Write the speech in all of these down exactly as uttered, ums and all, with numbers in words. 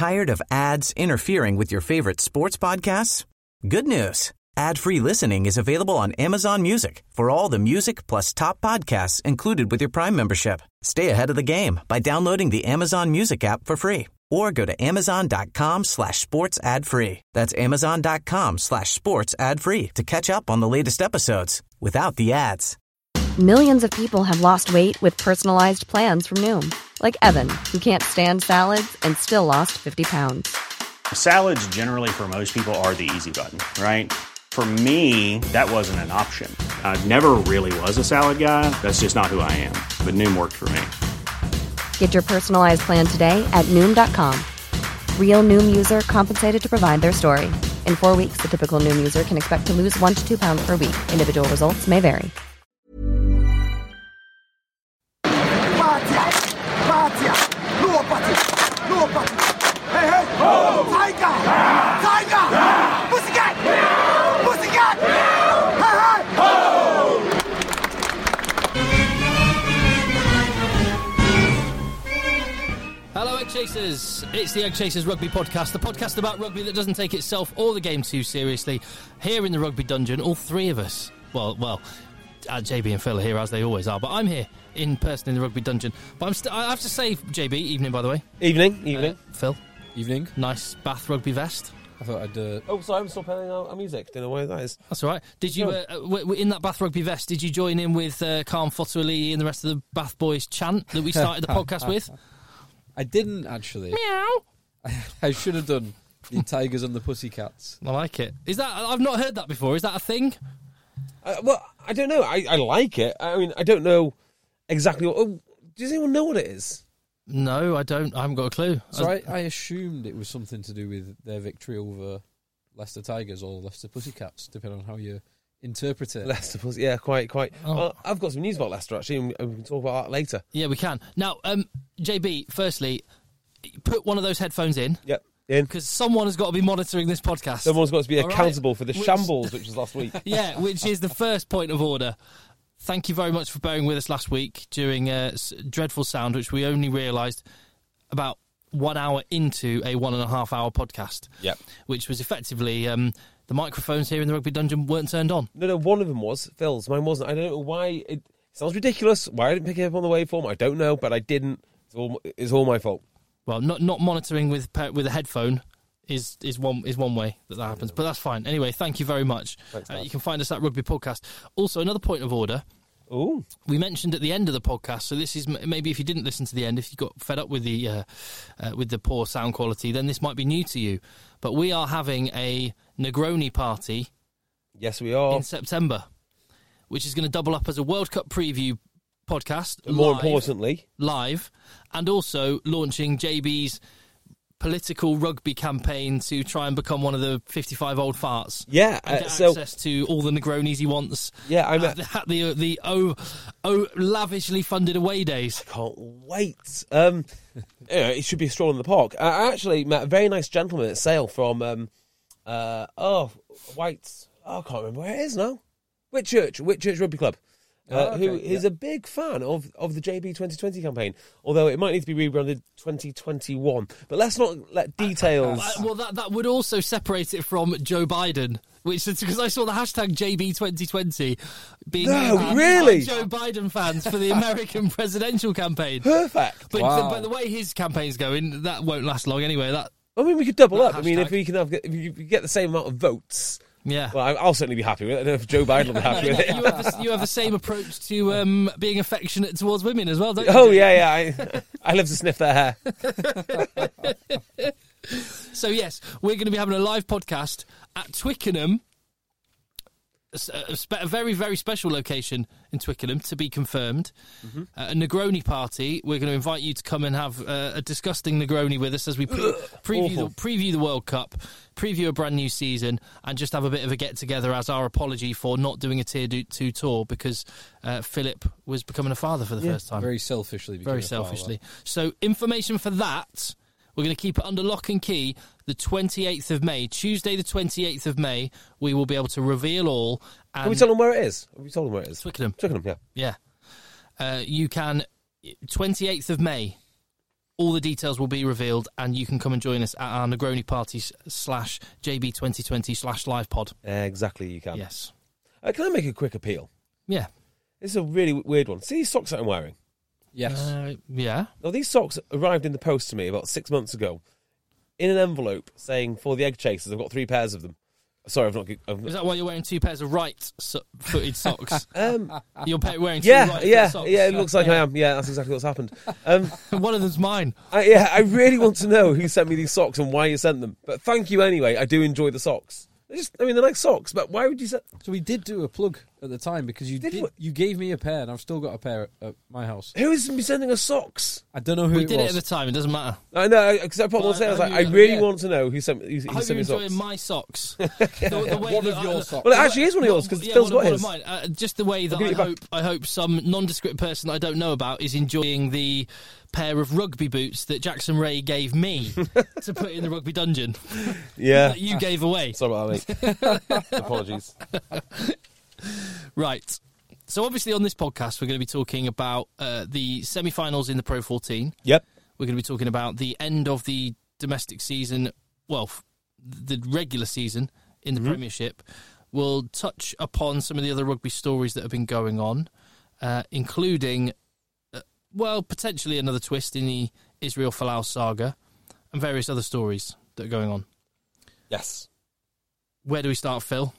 Tired of ads interfering with your favorite sports podcasts? Good news. Ad-free listening is available on Amazon Music for all the music plus top podcasts included with your Prime membership. Stay ahead of the game by downloading the Amazon Music app for free or go to amazon.com slash sports ad free. That's amazon.com slash sports ad free to catch up on the latest episodes without the ads. Millions of people have lost weight with personalized plans from Noom. Like Evan, who can't stand salads and still lost fifty pounds. Salads generally for most people are the easy button, right? For me, that wasn't an option. I never really was a salad guy. That's just not who I am. But Noom worked for me. Get your personalized plan today at Noom dot com. Real Noom user compensated to provide their story. In four weeks, the typical Noom user can expect to lose one to two pounds per week. Individual results may vary. Hey, hey! Oh! Tiger! Tiger! Pussycat! Pussycat! Hey, hey! Oh! Hello, Egg Chasers. It's the Egg Chasers Rugby Podcast, the podcast about rugby that doesn't take itself or the game too seriously. Here in the Rugby Dungeon, all three of us, well, well, uh, J B and Phil are here as they always are, but I'm here in person in the Rugby Dungeon. But I'm st- I have to say, J B, evening, by the way. Evening, evening. Uh, Phil. Evening. Nice Bath rugby vest. I thought I'd... Uh... Oh, sorry, I'm still playing our, our music. Don't know why that is. That's all right. Did you, uh, w- w- in that Bath rugby vest, did you join in with uh, Calm Fotouali and the rest of the Bath Boys chant that we started the podcast with? I didn't, actually. Meow. I, I should have done the Tigers and the Pussycats. I like it. Is that... I've not heard that before. Is that a thing? Uh, well, I don't know. I, I like it. I mean, I don't know exactly what... Oh, does anyone know what it is? No, I don't. I haven't got a clue. So I, I assumed it was something to do with their victory over Leicester Tigers or Leicester Pussycats, depending on how you interpret it. Leicester Pussy, yeah, quite, quite. Oh. Well, I've got some news about Leicester, actually, and we can talk about that later. Yeah, we can. Now, um, J B, firstly, put one of those headphones in. Yep, in. Because someone has got to be monitoring this podcast. Someone's got to be All accountable right. for the Which- shambles, which was last week. Yeah, which is the first point of order. Thank you very much for bearing with us last week during a dreadful sound, which we only realised about one hour into a one and a half hour podcast. Yep. Which was effectively um, the microphones here in the Rugby Dungeon weren't turned on. No, no, one of them was. Phil's. Mine wasn't. I don't know why. It sounds ridiculous. Why I didn't pick it up on the waveform, I don't know, but I didn't. It's all, it's all my fault. Well, not not monitoring with with a headphone is is one is one way that that happens, but that's fine. Anyway, thank you very much. Thanks, uh, Dad. you can find us at Rugby Podcast. Also, another point of order. Ooh. We mentioned at the end of the podcast, so this is m- maybe if you didn't listen to the end, if you got fed up with the uh, uh, with the poor sound quality, then this might be new to you. But we are having a Negroni party. Yes, we are. In September, which is going to double up as a World Cup preview podcast. But more live, importantly, live, and also launching J B's political rugby campaign to try and become one of the fifty-five old farts. Yeah, and uh, get so- access to all the Negronis he wants. Yeah, I'm at the at the, the oh, oh lavishly funded away days. Can't wait. Um, yeah, it should be a stroll in the park. I actually met a very nice gentleman at Sale from um, uh, oh White's. Oh, I can't remember where it is now. Whitchurch, Whitchurch Rugby Club. Uh, Oh, okay, who is yeah. a big fan of, of the J B twenty twenty campaign, although it might need to be rebranded twenty twenty-one. But let's not let details... Uh, well, that that would also separate it from Joe Biden, which is because I saw the hashtag J B twenty twenty being No, used by really? Joe Biden fans for the American presidential campaign. Perfect. But, Wow. the, but the way his campaign's going, that won't last long anyway. That I mean, we could double That up. I mean, if hashtag. we can have, if you get the same amount of votes, yeah. well, I- I'll certainly be happy with it. I don't know if Joe Biden will be happy with it. you, have the, you have the same approach to um, being affectionate towards women as well, don't you? Oh yeah, yeah. I, I love to sniff their hair. So yes, we're going to be having a live podcast at Twickenham, a, s- a spe- a very, very special location in Twickenham to be confirmed. Mm-hmm. Uh, a Negroni party. We're going to invite you to come and have uh, a disgusting Negroni with us as we pre- preview the, Awful. preview the World Cup, preview a brand new season, and just have a bit of a get together as our apology for not doing a tier do- two tour because uh, Philip was becoming a father for the first time. Very selfishly. became Very a father. selfishly. So information for that, we're going to keep it under lock and key. The twenty-eighth of May, Tuesday the twenty-eighth of May, we will be able to reveal all. And Can we tell them where it is? Have we told them where it is? Twickenham. Twickenham, yeah. Yeah. Uh, you can, twenty-eighth of May, all the details will be revealed, and you can come and join us at our Negroni parties slash J B twenty twenty slash live pod. Uh, exactly, you can. Yes. Uh, can I make a quick appeal? Yeah. This is a really weird one. See these socks that I'm wearing? Yes. Uh, yeah. Now, these socks arrived in the post to me about six months ago in an envelope saying, for the Egg Chasers, I've got three pairs of them. Sorry, I've not... I've Is that why you're wearing two pairs of right-footed socks? Um, You're pa- wearing two yeah, right-footed yeah, socks? yeah, it looks like I am. Yeah, that's exactly what's happened. Um, One of them's mine. I, yeah, I really want to know who sent me these socks and why you sent them. But thank you anyway. I do enjoy the socks. They're just, I mean, they're like socks, but why would you say... So we did do a plug at the time because you Did did, we? you gave me a pair and I've still got a pair at, at my house. Who is sending us socks? I don't know who We it did it was. at the time. It doesn't matter. I know, because I put Well, on say, I was I like, hope I you- really yeah. want to know who sent, who, who I hope sent you're me enjoying socks. my socks. The, the way One that of your I- socks. Well, it actually is one of yours, 'cause yeah, Phil's one, got of- one his. of mine. Uh, just the way that give I it back. hope, I hope some nondescript person I don't know about is enjoying the pair of rugby boots that Jackson Ray gave me to put in the rugby dungeon Yeah. that you gave away. Sorry about that, mate. Apologies. Right. So obviously on this podcast we're going to be talking about uh, the semi-finals in the Pro fourteen. Yep. We're going to be talking about the end of the domestic season, well, f- the regular season in the Mm-hmm. Premiership. We'll touch upon some of the other rugby stories that have been going on, uh, including, uh, well, potentially another twist in the Israel Folau saga and various other stories that are going on. Yes. Where do we start, Phil?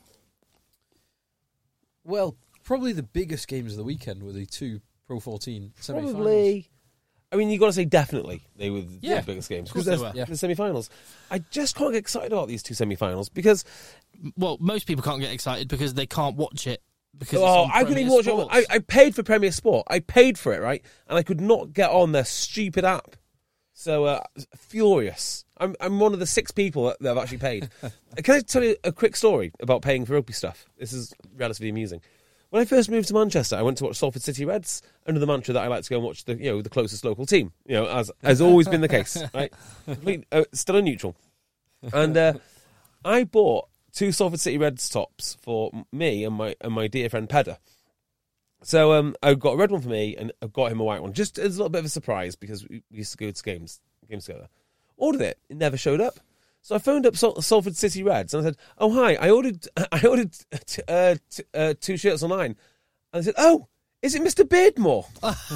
Well, probably the biggest games of the weekend were the two Pro fourteen semi-finals. Probably. I mean, you've got to say definitely they were the Yeah, biggest games. of course Because they they're were. the semi-finals. I just can't get excited about these two semi-finals because, Well, most people can't get excited because they can't watch it. Because it's oh, on I couldn't Premier even watch Sports. it. I, I paid for Premier Sport. I paid for it, right? And I could not get on their stupid app. So, uh, furious. I'm I'm one of the six people that, that have actually paid. Can I tell you a quick story about paying for rugby stuff? This is relatively amusing. When I first moved to Manchester, I went to watch Salford City Reds under the mantra that I like to go and watch the you know the closest local team. You know, as has always been the case, right? Complete, uh, still a neutral. And uh, I bought two Salford City Reds tops for me and my and my dear friend Pedder. So um, I got a red one for me and I got him a white one, just as a little bit of a surprise because we we used to go to games games together. Ordered it, it never showed up. So I phoned up Sal- Salford City Reds and I said, "Oh hi, I ordered I ordered t- uh, t- uh, two shirts online." And they said, "Oh, is it Mister Beardmore?"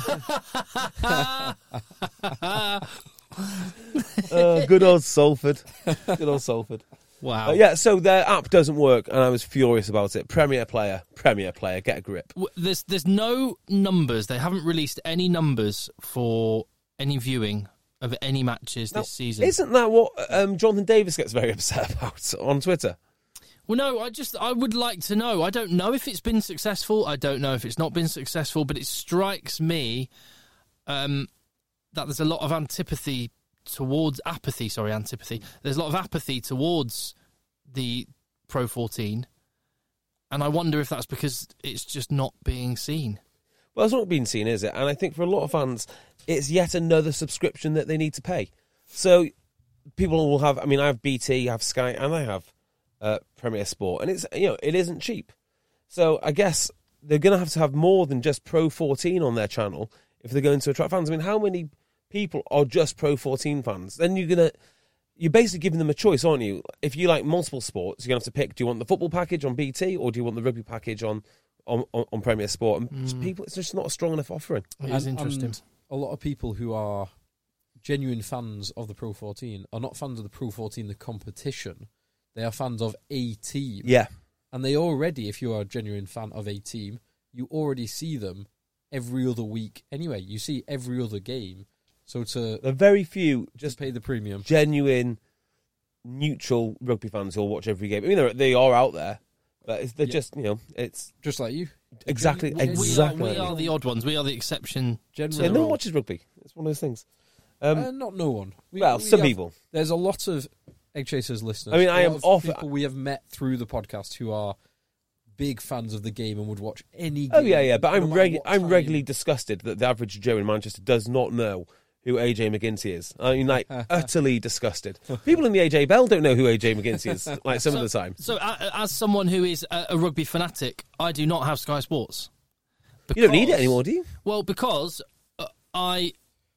uh, good old Salford, good old Salford. Wow. Uh, yeah, so their app doesn't work, and I was furious about it. Premier player, Premier player, get a grip. W- There's there's no numbers. They haven't released any numbers for any viewing of any matches Now, this season. Isn't that what um, Jonathan Davis gets very upset about on Twitter? Well, no, I just I would like to know. I don't know if it's been successful. I don't know if it's not been successful, but it strikes me um, that there's a lot of antipathy towards apathy. Sorry, antipathy. There's a lot of apathy towards the Pro fourteen, and I wonder if that's because it's just not being seen. Well, it's not being seen, is it? And I think for a lot of fans, it's yet another subscription that they need to pay. So people will have. I mean, I have B T, I have Sky, and I have uh, Premier Sport, and it's you know it isn't cheap. So I guess they're going to have to have more than just Pro fourteen on their channel if they're going to attract fans. I mean, how many people are just Pro fourteen fans? Then you're gonna you're basically giving them a choice, aren't you? If you like multiple sports, you're gonna have to pick: do you want the football package on B T or do you want the rugby package on on, on, on Premier Sport? And just people, it's just not a strong enough offering. It is And- interesting. and a lot of people who are genuine fans of the Pro fourteen are not fans of the Pro fourteen, the competition. They are fans of a team. Yeah, And they already, if you are a genuine fan of a team, you already see them every other week anyway. You see every other game. So to there are very few just just pay the premium. genuine neutral rugby fans who'll watch every game. I mean, they're, they are out there, but it's, they're Yeah. just you know it's Just like you. exactly We- we- exactly. We are, we are the odd ones. We are the exception. Generally, Yeah, no one all- watches rugby. It's one of those things. Um, uh, not no one. We- well, we some have- people. There's a lot of Egg Chasers listeners. I mean, I a am lot of off- people we have met through the podcast who are big fans of the game and would watch any game. Oh yeah, yeah. But no I'm matter reg- what I'm time. regularly disgusted that the average Joe in Manchester does not know who A J McGinty is. I mean, like utterly disgusted. People in the A J Bell don't know who A J McGinty is. Like some of the time, So, uh, as someone who is a, a rugby fanatic, I do not have Sky Sports. you don't need it Because- anymore, do you? Well, because uh, I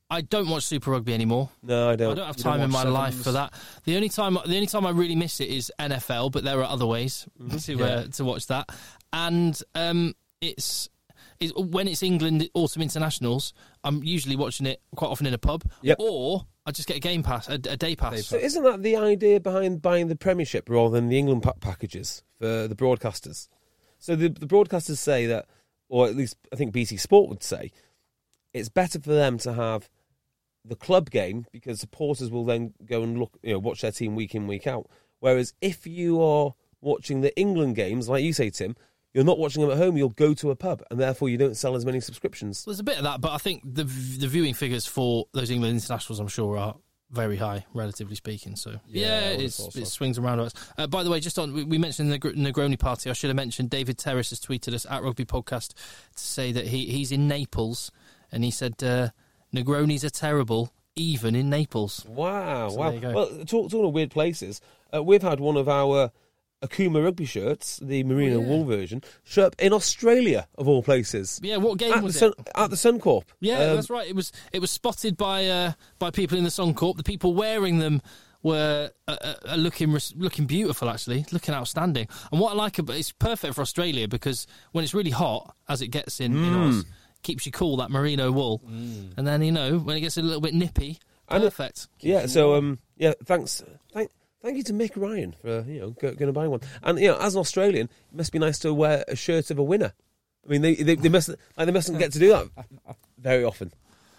I don't watch Super Rugby anymore. No, I don't. I don't have You don't time in my watch life sevens? for that. The only time, the only time I really miss it is N F L, but there are other ways to Yeah. uh, to watch that. And um, it's, it's when it's England autumn internationals, I'm usually watching it quite often in a pub, Yep. or I just get a game pass, a, a day pass. So isn't that the idea behind buying the Premiership rather than the England pa- packages for the broadcasters? So the, the broadcasters say that, or at least I think B T Sport would say, it's better for them to have the club game because supporters will then go and look, you know, watch their team week in, week out. Whereas if you are watching the England games, like you say, Tim, you're not watching them at home, you'll go to a pub, and therefore you don't sell as many subscriptions. There's a bit of that, but I think the the viewing figures for those England internationals, I'm sure, are very high, relatively speaking. So Yeah, yeah, I would have it's, thought so. it swings and roundabouts. Uh, by the way, just on we we mentioned the Negr- Negroni party. I should have mentioned David Terrace has tweeted us at Rugby Podcast to say that he he's in Naples, and he said uh, Negronis are terrible, even in Naples. Wow, So wow. there you go. Well, talk, talking of weird places, uh, we've had one of our Akuma rugby shirts, the merino Oh, yeah. wool version, show up in Australia, of all places. Yeah, what game At the, was Sun, it? at the Suncorp. Yeah, Um, that's right. It was it was spotted by uh, by people in the Suncorp. The people wearing them were uh, uh, looking res- looking beautiful, actually, looking outstanding. And what I like about it's perfect for Australia because when it's really hot, as it gets in, in Oz, keeps you cool, that merino wool. And then, you know, when it gets a little bit nippy, And it- perfect. Yeah, so um, yeah, thanks, thank, thank you to Mick Ryan for you know go, going to buy one. And you know, as an Australian, it must be nice to wear a shirt of a winner. I mean, they they, they must like, they mustn't get to do that very often.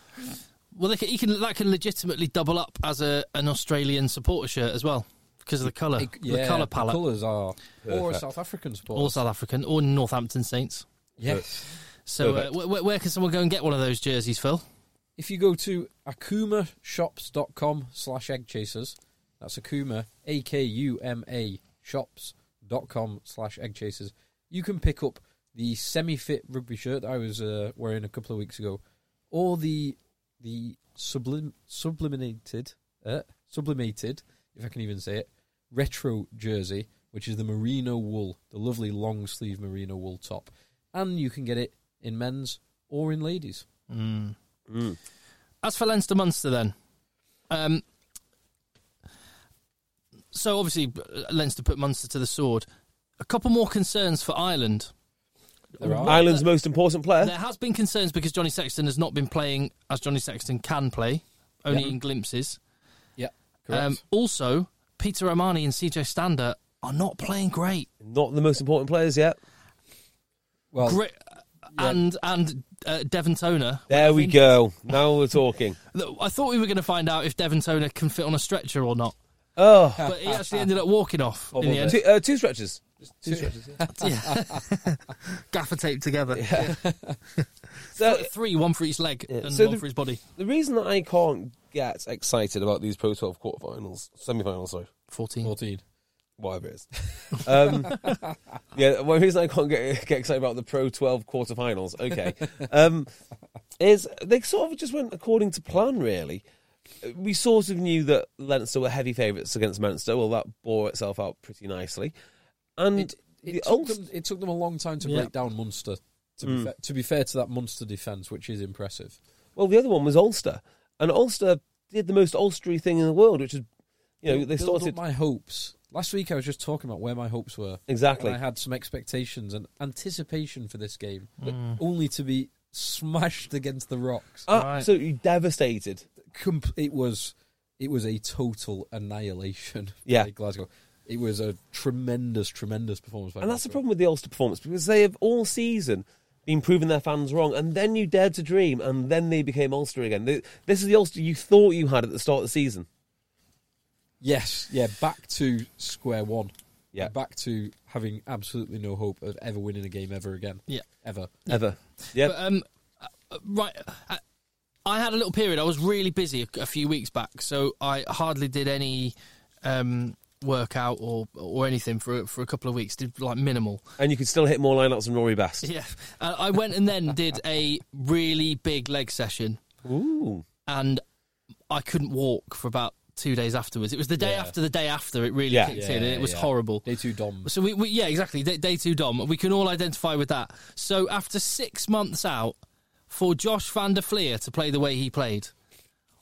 Well, they can, you can, that can legitimately double up as a an Australian supporter shirt as well because of the colour, It- the yeah, colour the palette. colours are, or a Perfect. South African sport. All South African, or Northampton Saints. Yes. So, uh, Perfect. wh- wh- where can someone go and get one of those jerseys, Phil? If you go to akumashops.com slash egg chasers, that's Akuma, A K U M A, shops.com slash egg chasers, you can pick up the semi-fit rugby shirt that I was uh, wearing a couple of weeks ago, or the the sublim, sublimated, uh, sublimated, if I can even say it, retro jersey, which is the merino wool, the lovely long sleeve merino wool top. And you can get it in men's or in ladies. Mm. Mm. As for Leinster Munster, then, um, so obviously Leinster put Munster to the sword. A couple more concerns for Ireland. There are. Ireland's most important player. There has been concerns because Johnny Sexton has not been playing as Johnny Sexton can play, only Yeah. in glimpses. Yeah, correct. Um, also, Peter O'Mahony and C J Stander are not playing great. Not the most important players yet. well, great and and uh, Devon Toner. There we go. Now we're talking. Look, I thought we were going to find out if Devon Toner can fit on a stretcher or not, Oh, but he actually ended up walking off in the end. two, uh, two stretches. Two stretches. Yeah. Yeah. Gaffer tape together. So, Three, one for each leg Yeah, and so one the- for his body. the reason that I can't get excited about these Pro twelve quarterfinals, semi-finals, sorry, fourteen. fourteen. whatever it is. Um, yeah, one reason I can't get, get excited about the Pro twelve quarterfinals, okay, um, is they sort of just went according to plan, really. We sort of knew that Leinster were heavy favourites against Munster. Well, that bore itself out pretty nicely. And It, it, the took Ulster- them, it took them a long time to Yeah. break down Munster, to, be Mm. fa- to be fair to that Munster defence, which is impressive. well, the other one was Ulster. And Ulster did the most Ulstery thing in the world, which is, you know, they Build up started... my hopes. Last week I was just talking about where my hopes were. Exactly. And I had some expectations and anticipation for this game, but Mm. only to be smashed against the rocks. Absolutely devastated. Com- it was it was a total annihilation Yeah. by Glasgow. It was a tremendous, tremendous performance by And that's the Glasgow. problem with the Ulster performance, because they have all season been proving their fans wrong, and then you dared to dream, and then they became Ulster again. They, this is the Ulster you thought you had at the start of the season. Yes, yeah, back to square one. Yeah. Back to having absolutely no hope of ever winning a game ever again. Yeah. Ever. Ever. Yeah. But, um, uh, right. Uh, I had a little period. I was really busy a, a few weeks back, so I hardly did any um, workout or or anything for for a couple of weeks. Did like minimal. And you could still hit more lineouts than Rory Best. Yeah. Uh, I went and then did a really big leg session, Ooh. and I couldn't walk for about two days afterwards. It was the day Yeah. after the day after it really Yeah. kicked Yeah, in, and it was yeah. horrible. Day two Dom. So we, we yeah, exactly. Day, day two Dom. We can all identify with that. So after six months out, for Josh van der Fleer to play the way he played,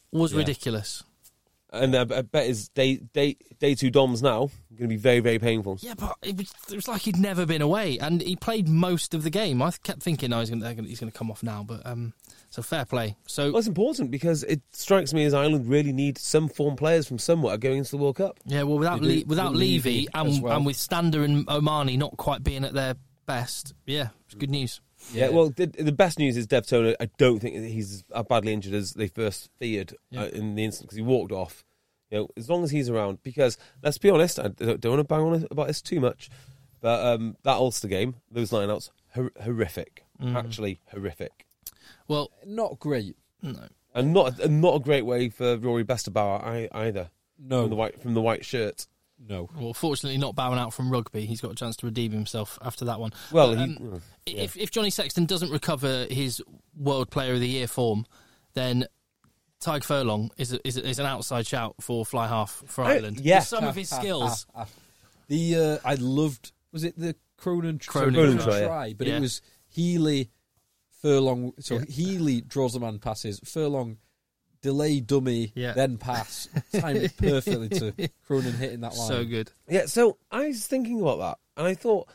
was Yeah. ridiculous. And uh, I bet his day day day two Doms now going to be very very painful. Yeah, but it was, it was like he'd never been away, and he played most of the game. I kept thinking, oh, he's going to he's going to come off now, but um, so fair play. So Well, it's important because it strikes me as Ireland really need some form players from somewhere going into the World Cup. yeah, well, without They do- Le- without Levy Levy as and well. and with Stander and Omani not quite being at their best, yeah, it's good news. Yeah, well, the, the best news is Dev Toner. I don't think he's as badly injured as they first feared Yeah. uh, in the instant because he walked off. You know, as long as he's around, because let's be honest, I don't, don't want to bang on about this too much, but um, that Ulster game, those lineouts, hor- horrific, actually horrific, Well, Not great. no. and not and not a great way for Rory Besterbauer I, either. No. from the white from the white shirt. No. Well, fortunately, not bowing out from rugby. He's got a chance to redeem himself after that one. Well, But, he, um, if if Johnny Sexton doesn't recover his World Player of the Year form, then Tyg Furlong is a, is, a, is an outside shout for fly half for I- Ireland. yeah. With some of his skills. The uh, I loved. Was it the Cronin, Cronin Cronin try? try, yeah. But Yeah. it was Healy, Furlong. So Yeah. Healy draws the man passes. Furlong delay dummy, Yeah. then pass. Timed it perfectly to Cronin hitting that line. So good. Yeah, so I was thinking about that, and I thought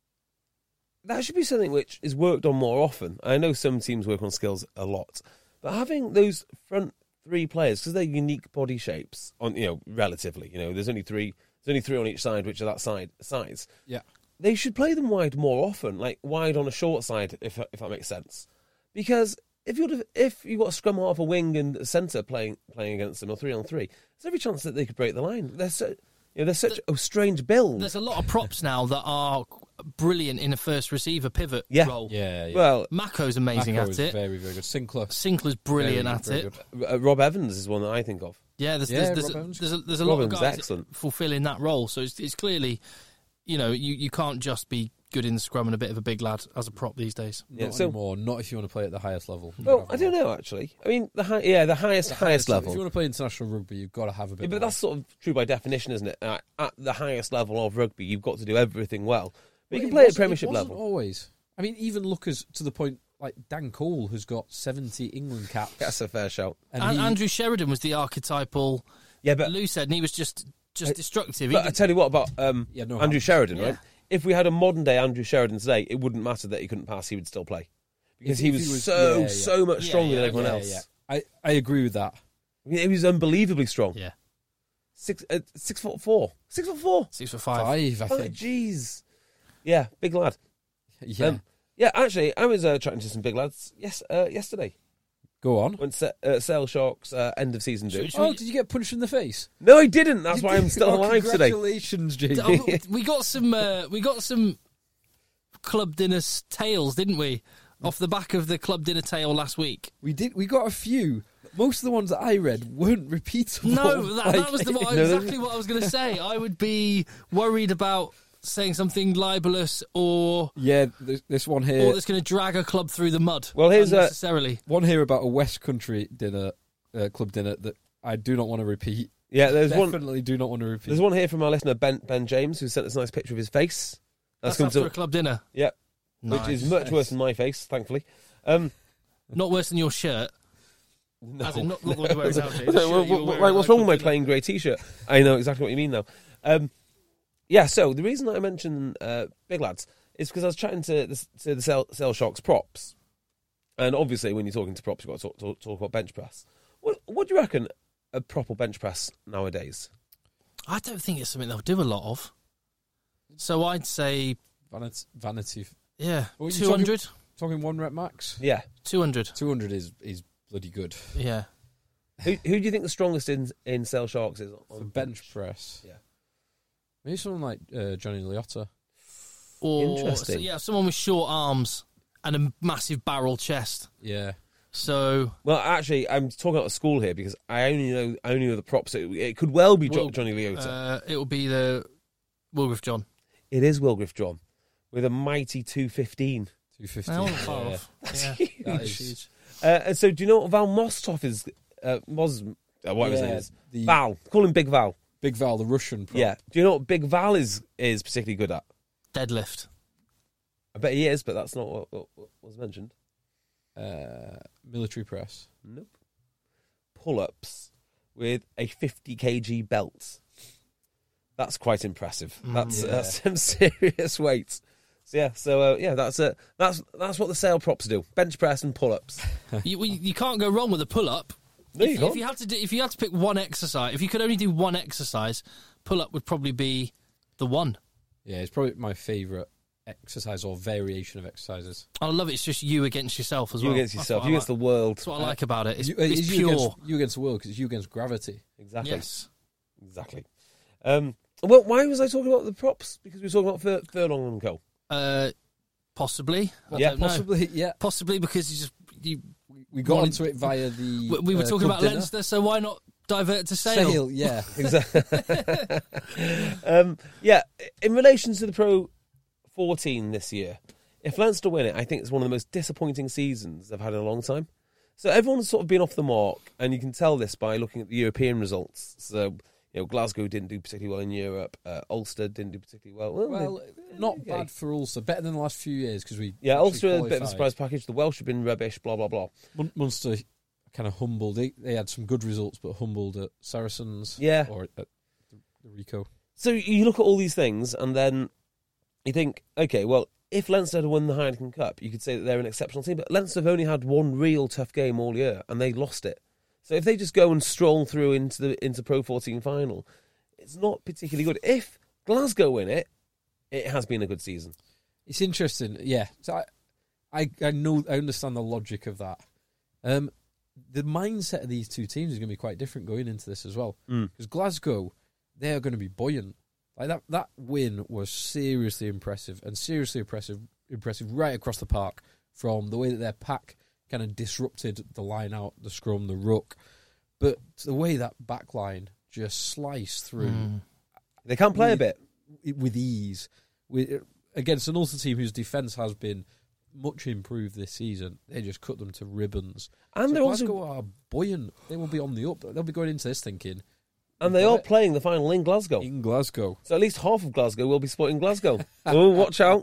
that should be something which is worked on more often. I know some teams work on skills a lot, but having those front three players, because they're unique body shapes, on you know, relatively, you know, there's only three, there's only three on each side, which are that side size. Yeah. They should play them wide more often, like wide on a short side, if if that makes sense, because. If you if you got a scrum half, a wing, and a centre playing playing against them, or three on three, there's every chance that they could break the line. They're so, you know, they're such a strange build. There's a lot of props now that are brilliant in a first receiver pivot Yeah. role. Yeah, yeah. Well, Mako's amazing Mako at is it. very, very good. Sinclair. Sinclair's brilliant very, at very it. good. uh, Rob Evans is one that I think of. Yeah, there's Yeah, there's, there's, Rob a, Evans. there's a there's a Rob lot of Evans, guys excellent. fulfilling that role. So it's, it's clearly, you know, you, you can't just be good in the scrum and a bit of a big lad as a prop these days. Not Yeah, so- anymore. Not if you want to play at the highest level. You've Well, gotta I have don't more. know actually. I mean, the high, yeah, the highest The highest level. If you want to play international rugby, you've got to have a bit. Yeah, but more. that's sort of true by definition, isn't it? Uh, at the highest level of rugby, you've got to do everything well. But you Well, can it play at wasn't- Premiership it wasn't level. Always. I mean, even lookers to the point like Dan Cole, who's got seventy England caps. That's a fair shout. And And he- Andrew Sheridan was the archetypal. Yeah, but Lou said, and he was just just Uh, destructive. He but I did- tell you what about um, Yeah, no Andrew harm. Sheridan, Yeah. right? If we had a modern day Andrew Sheridan today, it wouldn't matter that he couldn't pass; he would still play because If- he if was, he was- so yeah, yeah. so much Yeah, stronger yeah, than everyone yeah, else. yeah. I, I agree with that. I mean, he was unbelievably strong. yeah, Six uh, six foot four, six foot four. six for five. Five, I Oh, think. jeez. Yeah, big lad. Yeah. Um, yeah, actually, I was uh, chatting to some big lads yes, uh, yesterday. Go on. Went se- uh, Sale Sharks uh, end of season do. Should- should Oh, we- did you get punched in the face? No, I didn't. That's You why I'm did? still Oh, alive today. Congratulations, Jamie. Oh, we got some. Uh, we got some club dinner tales, didn't we? Off the back of the club dinner tale last week. We did. We got a few. Most of the ones that I read weren't repeatable. No, that, Like- that was the, what, No, no. exactly what I was going to say. I would be worried about saying something libelous or Yeah, this, this one or here. that's going to drag a club through the mud. Well, here's a- unnecessarily. One here about a West Country dinner, uh, club dinner that I do not want to repeat. Yeah, there's one. Definitely do not want to repeat. There's one here from our listener Ben Ben James who sent us a nice picture of his face. That's come after to a club dinner. yeah, Nice. which is much worse than my face, thankfully. Um, Not worse than your shirt. no. As in, not, not the one you're wearing nowadays. The No, shirt well, you were well, wearing right, what's at wrong with my club dinner. plain grey T-shirt? I know exactly what you mean now. Um, yeah, so the reason that I mentioned uh, big lads is because I was chatting to the, to the Cell, Cell Sharks props, and obviously when you're talking to props, you've got to talk, talk, talk about bench press. What, what do you reckon a proper bench press nowadays? I don't think it's something they'll do a lot of. So I'd say, Vanity. vanity. yeah, What are you two hundred. Talking one rep max. Yeah, two hundred. Two hundred is is bloody good. Yeah. who, who do you think the strongest in in Cell Sharks is For on bench press. Yeah. Maybe someone like uh, Johnny Liotta. Or Interesting. so, yeah, someone with short arms and a massive barrel chest. Yeah. So Well, actually, I'm talking about a school here because I only know I only know the props. It, it could well be jo- Will- Johnny Liotta. uh, it will be the Wilgriff John. it is Wilgriff John with a mighty two fifteen. Two fifty. I wasn't far yeah. off. Yeah. huge. That is- Uh, and so, do you know what Val Mostov is? Uh, Mos, uh, whatever his Yeah, name is. the- Val. Call him Big Val. Big Val, the Russian prop. Yeah. Do you know what Big Val is is particularly good at? Deadlift. I bet he is, but that's not what, what, what was mentioned. Uh, military press. Nope. pull-ups with a fifty kilogram belt. That's quite impressive. That's yeah. that's some serious weights. So yeah, so uh, yeah, that's it. That's that's what the Sale props do: bench press and pull-ups. you, well, you can't go wrong with a pull-up. No, you if, can't. if you had to do, if you had to pick one exercise, if you could only do one exercise, pull-up would probably be the one. Yeah, it's probably my favourite exercise or variation of exercises. I love it. It's just you against yourself as You well. against That's yourself, what I you against like. the world. That's what I like about it. It's, You- it's it's pure. You against, you against the world because it's you against gravity. Exactly. Yes. Exactly. Um, well, why was I talking about the props? Because we were talking about Fur- Furlong and Co. Uh, possibly. I Yeah, don't know. Possibly, yeah. Possibly because you just you. We got Wanted- onto it via the. We, we were uh, talking club about dinner. Leinster, so why not divert to Sale? Sale, yeah. Exactly. um, yeah, in relation to the Pro fourteen this year, if Leinster win it, I think it's one of the most disappointing seasons they've had in a long time. So everyone's sort of been off the mark, and you can tell this by looking at the European results. So, you know, Glasgow didn't do particularly well in Europe. Uh, Ulster didn't do particularly well. Well, Well, they- not okay. bad for Ulster. Better than the last few years because we. Yeah, actually Ulster had a bit of a qualified. surprise package. The Welsh have been rubbish, blah, blah, blah. Mun- Munster kind of humbled. They, they had some good results, but humbled at Saracens. Yeah. Or at the, the Rico. So you look at all these things, and then you think, okay, well, if Leinster had won the Heineken Cup, you could say that they're an exceptional team. But Leinster have only had one real tough game all year, and they lost it. So if they just go and stroll through into the into Pro fourteen final, it's not particularly good. If Glasgow win it, it has been a good season. It's interesting, yeah. So I, I, I know, I understand the logic of that. Um, the mindset of these two teams is going to be quite different going into this as well. Mm. Because Glasgow, they are going to be buoyant. Like that, that win was seriously impressive and seriously impressive, impressive right across the park. From the way that their pack kind of disrupted the line out, the scrum, the ruck, but the way that back line just sliced through Mm. They can play a bit. with ease with against an Ulster team whose defence has been much improved this season. They just cut them to ribbons. And so they're also- Glasgow are buoyant. They will be on the up. They'll be going into this thinking, And they are playing the final in Glasgow. in Glasgow. So at least half of Glasgow will be supporting Glasgow. Oh, watch out.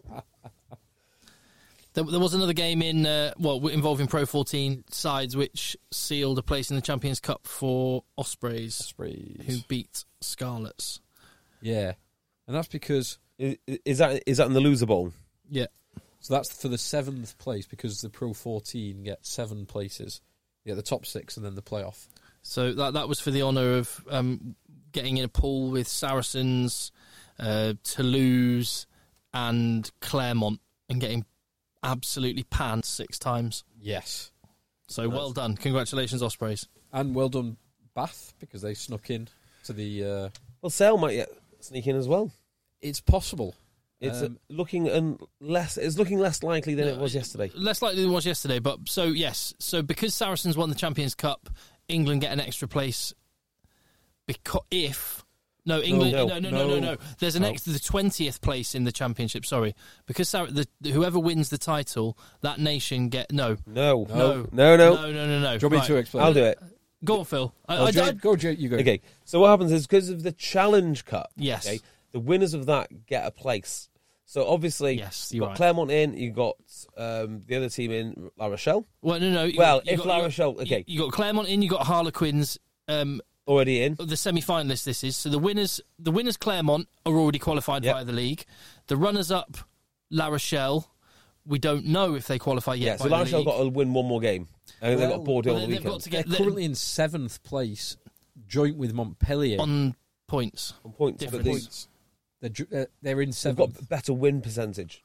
There, there was another game in uh, well involving Pro fourteen sides which sealed a place in the Champions Cup for Ospreys, Ospreys. who beat Scarlets. Yeah, and that's because Is, is that is that in the loser bowl? Yeah. so that's for the seventh place because the Pro fourteen get seven places. Yeah, the top six and then the playoff. So that that was for the honour of um, getting in a pool with Saracens, uh, Toulouse, and Claremont, and getting absolutely panned six times. Yes, So well done, congratulations, Ospreys. and well done Bath because they snuck in to the. Uh, Well, Sale might yet sneak in as well. it's possible. It's Um, uh, looking un- less. It's looking less likely than it was yesterday. Less likely than it was yesterday, but so yes, so because Saracens won the Champions Cup, England get an extra place. Because if no England No, no no no no, no, no. there's an No. extra the twentieth place in the championship. Sorry, because Sar- the, whoever wins the title, that nation get no No, no no, no. no no no no. Do you want me Right. to explain? I'll do it. Go on, Phil. I, Oh, I, Jay, I, go, Jay, you go. Okay. So what happens is because of the Challenge Cup. Yes. Okay, the winners of that get a place. So obviously, Yes, you you're got right. Claremont in. You got um, the other team in, La Rochelle, well, no, no. you Well, got- you if got- La you got- Rochelle- okay. you, you got Claremont in. You got Harlequins. Um, already in. the semi-finalists. This is so the winners. The winners Claremont are already qualified Yep. via the league. The runners-up La Rochelle. We don't know if they qualify yet. Yeah. by So La the Rochelle league. got to win one more game, and they've Well, got Bordeaux Well, on the they've got weekend. to They're get the- currently in seventh place, joint with Montpellier. on points. On points, but difference. they, points. They're, ju- uh, they're in they've seventh. got better win percentage.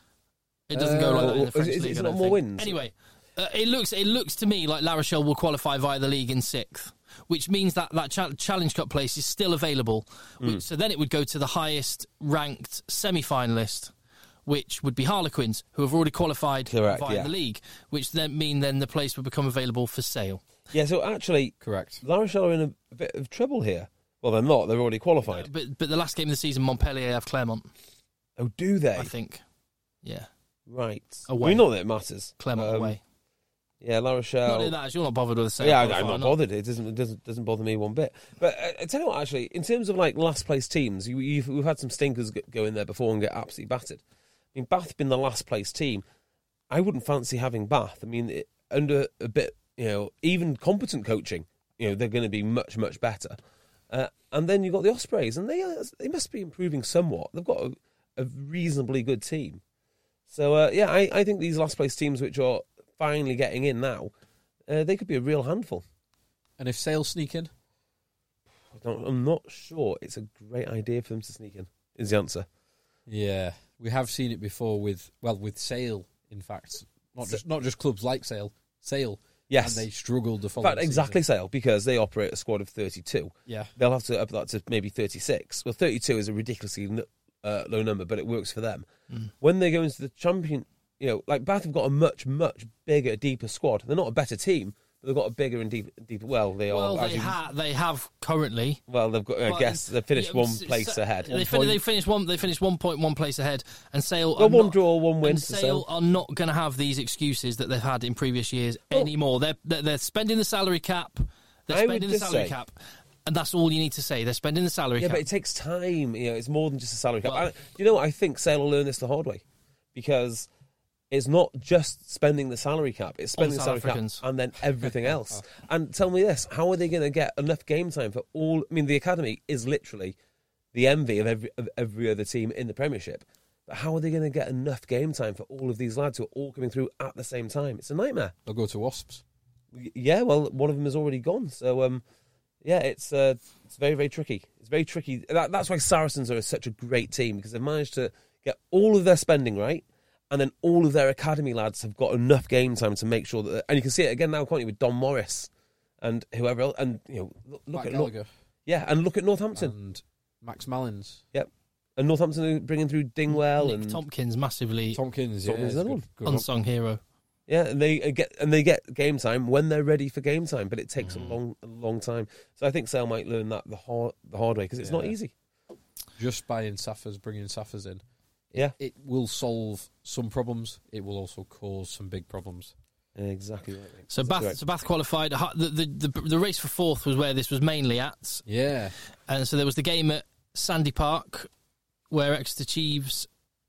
It doesn't go like that in Uh, the French is it- league. is it I not don't more think. wins? Anyway, uh, it looks it looks to me like La Rochelle will qualify via the league in sixth, which means that that cha- Challenge Cup place is still available. Hmm. Which, so then it would go to the highest ranked semi-finalist, which would be Harlequins, who have already qualified Correct, via yeah. the league, which then mean then the place would become available for sale. Yeah. So actually, Correct. La Rochelle are in a, a bit of trouble here. Well, they're not. They're already qualified. But but the last game of the season, Montpellier have Claremont, Oh, do they? I think. Yeah, Right. Away. We know that it matters. Claremont Um, away. Yeah, La Rochelle. Not only that, as you're not bothered with the sale. Yeah, I- qualifier, I'm not bothered. It doesn't it doesn't doesn't bother me one bit. But uh, I tell you what, actually, in terms of like last place teams, you, you've, we've had some stinkers go- go in there before and get absolutely battered. I mean, Bath been the last place team. I wouldn't fancy having Bath. I mean, it, under a bit, you know, even competent coaching, you know they're going to be much much better. Uh, and then you've got the Ospreys, and they are, they must be improving somewhat. They've got a, a reasonably good team. So, uh, yeah, I, I think these last place teams, which are finally getting in now, uh, they could be a real handful. And if Sale sneak in? I don't, I'm not sure. It's a great idea for them to sneak in, is the answer. Yeah, we have seen it before with, well, with Sale, in fact. Not just not just clubs like Sale, Sale. Yes. And they struggled the In following fact, exactly season. Sale, because they operate a squad of thirty-two. Yeah. They'll have to up that to maybe thirty-six. Well, thirty-two is a ridiculously uh, low number, but it works for them. Mm. When they go into the champion, you know, like Bath have got a much, much bigger, deeper squad. They're not a better team, but they've got a bigger and deeper, deeper well, they well, are. They, actually, ha- they have currently. Well, they've got, I well, guess, they've finished yeah, one s- place s- ahead. They, One fin- point. they finished one. They finished one point one place ahead, and Sale. Got are one not, draw, one win And for Sale, Sale. are not going to have these excuses that they've had in previous years anymore. They're, they're they're spending the salary cap. They're I would spending the just salary say- cap, and that's all you need to say. They're spending the salary Yeah, cap. but it takes time. You know, it's more than just a salary cap. Well- I, you know what? I think Sale will learn this the hard way, because it's not just spending the salary cap; it's spending the South salary Africans. cap and then everything else. And tell me this: how are they going to get enough game time for all? I mean, the academy is literally the envy of every of every other team in the Premiership. But how are they going to get enough game time for all of these lads who are all coming through at the same time? It's a nightmare. They'll go to Wasps. Y- Yeah, well, one of them has already gone. So, um, yeah, it's uh, it's very, very tricky. It's very tricky. That, that's why Saracens are such a great team, because they've managed to get all of their spending right, and then all of their academy lads have got enough game time to make sure that. And you can see it again now, can't you, with Don Morris and whoever else. And you know, look, look Matt at Gallagher. Nor- yeah, and look at Northampton. And Max Malins. Yep, and Northampton are bringing through Dingwell Nick and Tompkins, massively Tompkins, Tompkins yeah. is is another good- one. good unsung hero. Yeah, and they uh, get and they get game time when they're ready for game time, but it takes Mm. a long, a long time. So I think Sale might learn that the hard, the hard way, because it's not Yeah. easy. Just buying Saffers, bringing Saffers in. It, Yeah. It will solve some problems. It will also cause some big problems. Exactly right. mate. So Exactly Bath, right. so Bath qualified. The, the the the race for fourth was where this was mainly at, Yeah. and so there was the game at Sandy Park, where Exeter Chiefs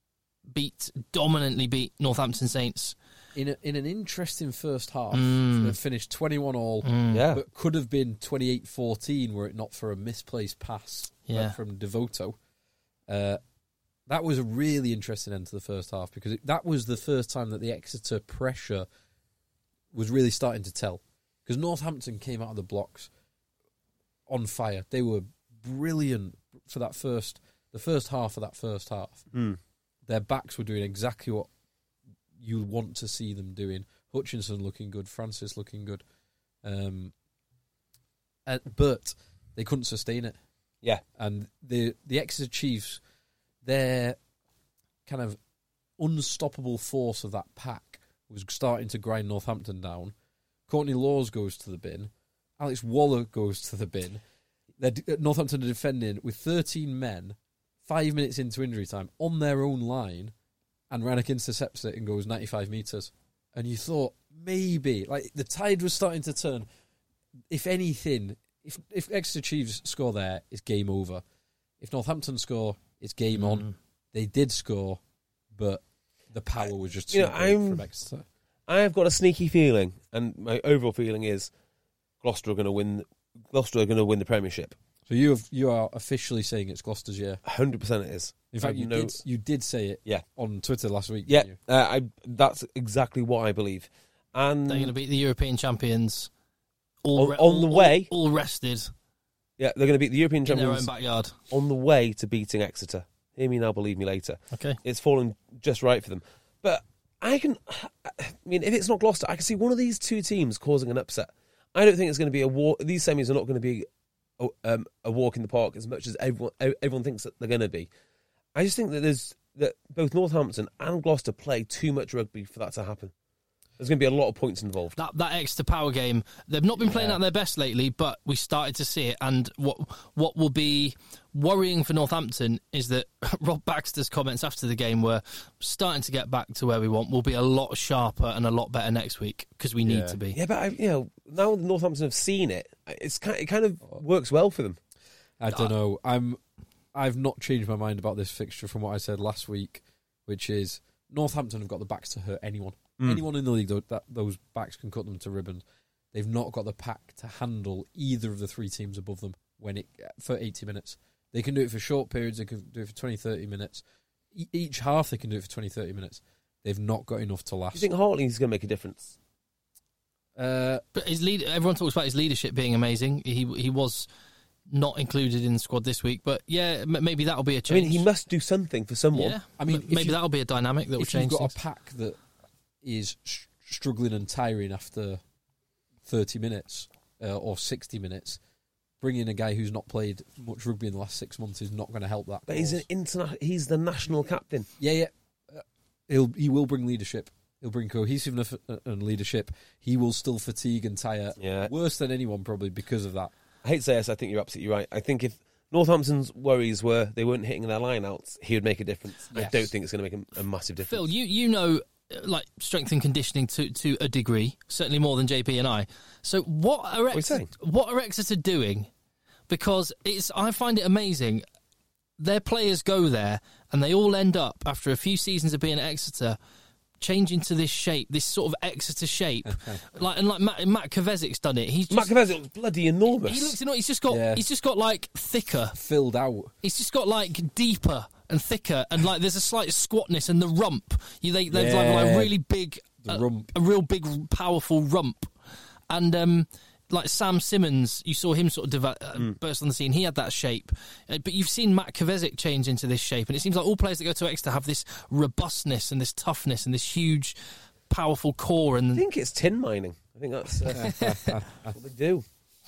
beat dominantly beat Northampton Saints. In a, in an interesting first half, Mm. that finished twenty-one all, Yeah. but could have been twenty-eight fourteen were it not for a misplaced pass Yeah. uh, from Devoto. Uh, that was a really interesting end to the first half, because it, that was the first time that the Exeter pressure was really starting to tell. Because Northampton came out of the blocks on fire. They were brilliant for that first, the first half of that first half. Mm. Their backs were doing exactly what you want to see them doing. Hutchinson looking good, Francis looking good, um, uh, but they couldn't sustain it. Yeah. And the the Exeter Chiefs, their kind of unstoppable force of that pack was starting to grind Northampton down. Courtney Laws goes to the bin. Alex Waller goes to the bin. They're, Northampton are defending with thirteen men, five minutes into injury time, on their own line, and Rannick intercepts it and goes ninety-five metres. And you thought, maybe, like, the tide was starting to turn. If anything, if if Exeter Chiefs score there, it's game over. If Northampton score, it's game Mm. on. They did score, but the power was just too You know, great I'm- from Exeter. I have got a sneaky feeling, and my overall feeling is Gloucester are going to win. Gloucester are going to win the Premiership. So you have, you are officially saying it's Gloucester's year. Hundred percent, it is. In fact, I've you no- did you did say it Yeah. on Twitter last week. Yeah, didn't you? uh, I. That's exactly what I believe. And They're going to beat the European champions. All On- re- on the all- way- all, all rested yeah, they're going to beat the European in their own champions backyard. on the way to beating Exeter. Hear me now, believe me later. Okay. It's fallen just right for them. But I can, I mean, if it's not Gloucester, I can see one of these two teams causing an upset. I don't think it's going to be a war. These semis are not going to be a, um, a walk in the park as much as everyone everyone thinks that they're going to be. I just think that there's that both Northampton and Gloucester play too much rugby for that to happen. There's going to be a lot of points involved. That that Exeter power game, they've not been playing Yeah. at their best lately, but we started to see it. And what what will be worrying for Northampton is that Rob Baxter's comments after the game were starting to get back to where we want. We'll be a lot sharper and a lot better next week, because we need Yeah. to be. Yeah, but I, you know, now that Northampton have seen it, it's kind it kind of works well for them. I don't know. I'm. I've not changed my mind about this fixture from what I said last week, which is Northampton have got the backs to hurt anyone. Mm. Anyone in the league, tho- that those backs can cut them to ribbons. they've not got the pack to handle either of the three teams above them when it for eighty minutes. They can do it for short periods. They can do it for twenty, thirty minutes. E- each half they can do it for twenty, thirty minutes. They've not got enough to last. Do you think Hartley's going to make a difference? Uh, But his lead, everyone talks about his leadership being amazing. He he was not included in the squad this week, but yeah, m- maybe that'll be a I change. mean, he must do something for someone. Yeah, I mean, M- if maybe you- that'll be a dynamic that will if you've change got things. a pack that is sh- struggling and tiring after thirty minutes uh, or sixty minutes, bringing a guy who's not played much rugby in the last six months is not going to help that. But he's cause. an interna- He's the national captain. Yeah, yeah. Uh, he'll he will bring leadership. He'll bring cohesiveness and leadership. He will still fatigue and tire Yeah. worse than anyone probably because of that. I hate to say this, I think you're absolutely right. I think if Northampton's worries were they weren't hitting their line-outs, he would make a difference. I Yes. don't think it's going to make a, a massive difference. Phil, you you know, uh, like strength and conditioning to, to a degree, certainly more than J P and I. So what are you Exeter, saying? what are Exeter doing? Because it's I find it amazing. Their players go there and they all end up after a few seasons of being at Exeter, changing to this shape, this sort of Exeter shape. like and like Matt, Matt Kovezic's done it. He's Matt just, Kovacic looks bloody enormous. he looks enormous. He's just got Yeah. he's just got like thicker. Filled out. He's just got like deeper and thicker, and like there's a slight squatness and the rump. You they they've like, Yeah. like really big, The uh, rump. a real big, powerful rump, and um. Like Sam Simmons, you saw him sort of deva- uh, Mm. burst on the scene. He had that shape. Uh, but you've seen Matt Kovacic change into this shape. And it seems like all players that go to Exeter have this robustness and this toughness and this huge, powerful core. I And think it's tin mining. I think that's, uh, that's what they do.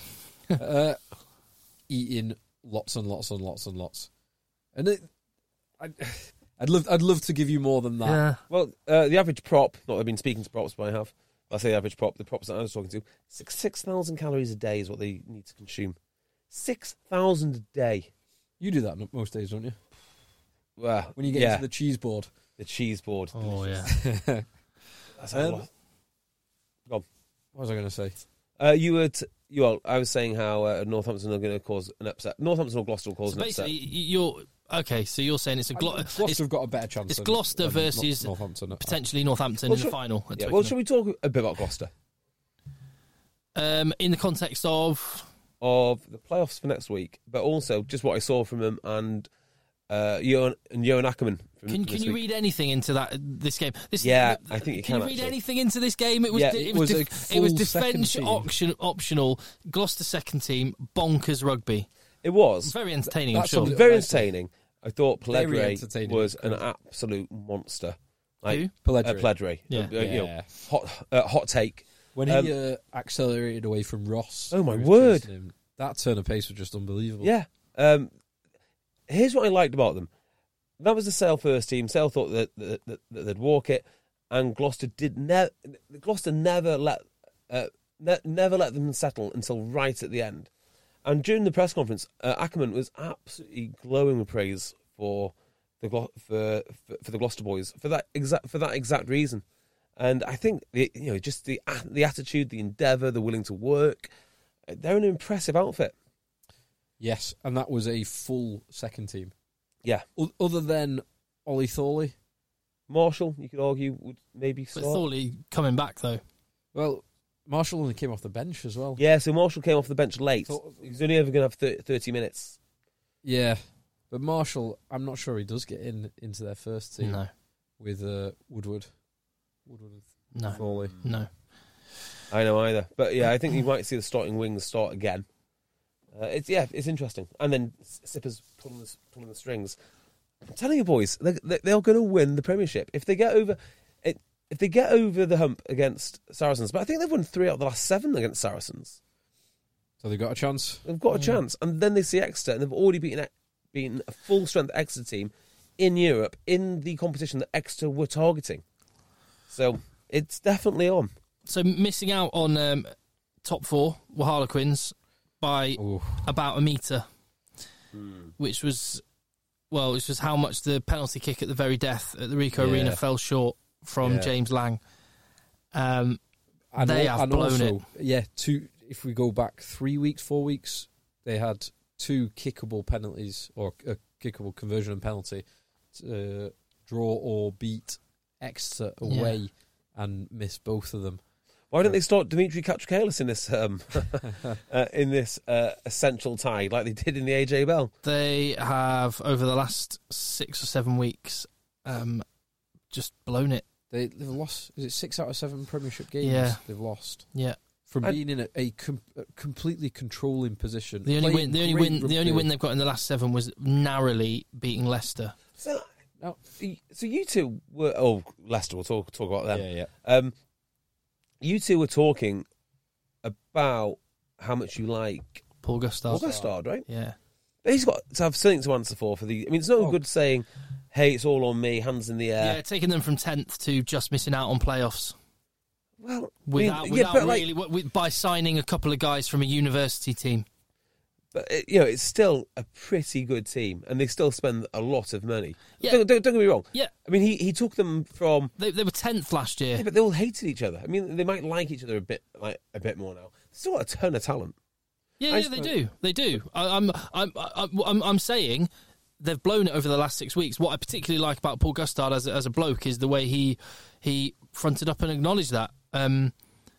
uh, eating lots and lots and lots and lots. And it, I'd, I'd love, I'd love to give you more than that. yeah. Well, uh, the average prop, not that I've been speaking to props, but I have. I say the average prop, the props that I was talking to, six six thousand calories a day is what they need to consume. Six thousand a day. You do that most days, don't you? Well, When you get yeah, into the cheese board. the cheese board. Oh, yeah. That's a Um, lot. Go on. What was I going to say? Uh, you were, t- you. Well, I was saying how uh, Northampton are going to cause an upset. Northampton or Gloucester will cause So an upset. basically, y- you're... Okay, so you're saying it's a... Glo- Gloucester it's have got a better chance. it's than- Gloucester than versus Northampton. potentially Northampton Well, in the shall- final. at Yeah, well, Twickenham. shall we talk a bit about Gloucester? Um, in the context of... Of the playoffs for next week, but also just what I saw from them and uh, Johan and Johan Ackerman. From, Can, from can this you week. read anything into that this game? This, Yeah, I think you can. can, you read actually. anything into this game? It was Yeah, it, it was was def- a it was full second defence team. option, optional. Gloucester second team bonkers rugby. It was Very entertaining, That's I'm It sure. was very Nicely. entertaining. I thought Very Pledre entertaining. was an absolute monster. Like, Who? Pledre. Uh, Pledre. Yeah. Uh, you know, Yeah. hot, uh, hot take. When Um, he uh, accelerated away from Ross. Oh, my who was word. chasing him, that turn of pace was just unbelievable. Yeah. Um, here's what I liked about them. That was the Sale first team. Sale thought that, that, that, that they'd walk it, and Gloucester did never. Gloucester never let uh, ne- never let them settle until right at the end. And during the press conference, uh, Ackerman was absolutely glowing with praise for the Glo- for, for for the Gloucester boys for that exact for that exact reason. And I think the, you know just the the attitude, the endeavour, the willing to work. They're an impressive outfit. Yes, and that was a full second team. Yeah. O- other than Ollie Thorley. Marshall, you could argue, would maybe But start. Thorley coming back though. Well, Marshall only came off the bench as well. Yeah, so Marshall came off the bench late. Thought- He's only ever going to have thirty minutes. Yeah, but Marshall, I'm not sure he does get in into their first team No, with uh, Woodward. Woodward and no, Thorley. no. I know either. But yeah, I think you might see the starting wings start again. Uh, it's Yeah, it's interesting. And then Sipper's pulling the, pulling the strings. I'm telling you, boys, they, they, they're going to win the Premiership. If they get over it, if they get over the hump against Saracens, but I think they've won three out of the last seven against Saracens. So they got a chance. They've got a chance, and then they see Exeter, and they've already beaten beaten a full strength Exeter team in Europe in the competition that Exeter were targeting. So it's definitely on. So missing out on um, top four were Harlequins by Ooh. about a metre, which was, well, which was how much the penalty kick at the very death at the Rico Yeah. Arena fell short from Yeah. James Lang. Um, And They al- have and blown also, it. Yeah, two. If we go back three weeks, four weeks, they had two kickable penalties or a kickable conversion and penalty, to, uh, draw or beat Exeter away, and miss both of them. Why don't they start Dimitri Katrikalis in this um, uh, in this uh, essential tie like they did in the A J Bell? They have, over the last six or seven weeks, um, just blown it. They, they've lost, is it six out of seven Premiership games Yeah. they've lost? Yeah. From I- being in a, a, com- a completely controlling position. The only playing win, the only great win, the only rugby. win they've got in the last seven was narrowly beating Leicester. So, No. so you two were... Oh, Leicester, we'll talk, talk about them. Yeah, yeah. Um, you two were talking about how much you like Paul Gustard. Augustard, right? Yeah. He's got to have something to answer for. For the, I mean, it's no Oh. good saying, "Hey, it's all on me, hands in the air." Yeah, taking them from tenth to just missing out on playoffs. Well, Without, I mean, without yeah, but really, like, with, by signing a couple of guys from a university team. but it, you know, it's still a pretty good team, and they still spend a lot of money. Yeah. Don't, don't, don't get me wrong. Yeah. I mean, he, he took them from, They, they were tenth last year. yeah, but they all hated each other. I mean, they might like each other a bit, like a bit more now. They've still got a ton of talent. Yeah, I yeah, they suppose- do. They do. I, I'm, I'm, I'm, I'm, I'm saying they've blown it over the last six weeks. What I particularly like about Paul Gustard as a, as a bloke is the way he he fronted up and acknowledged that, um,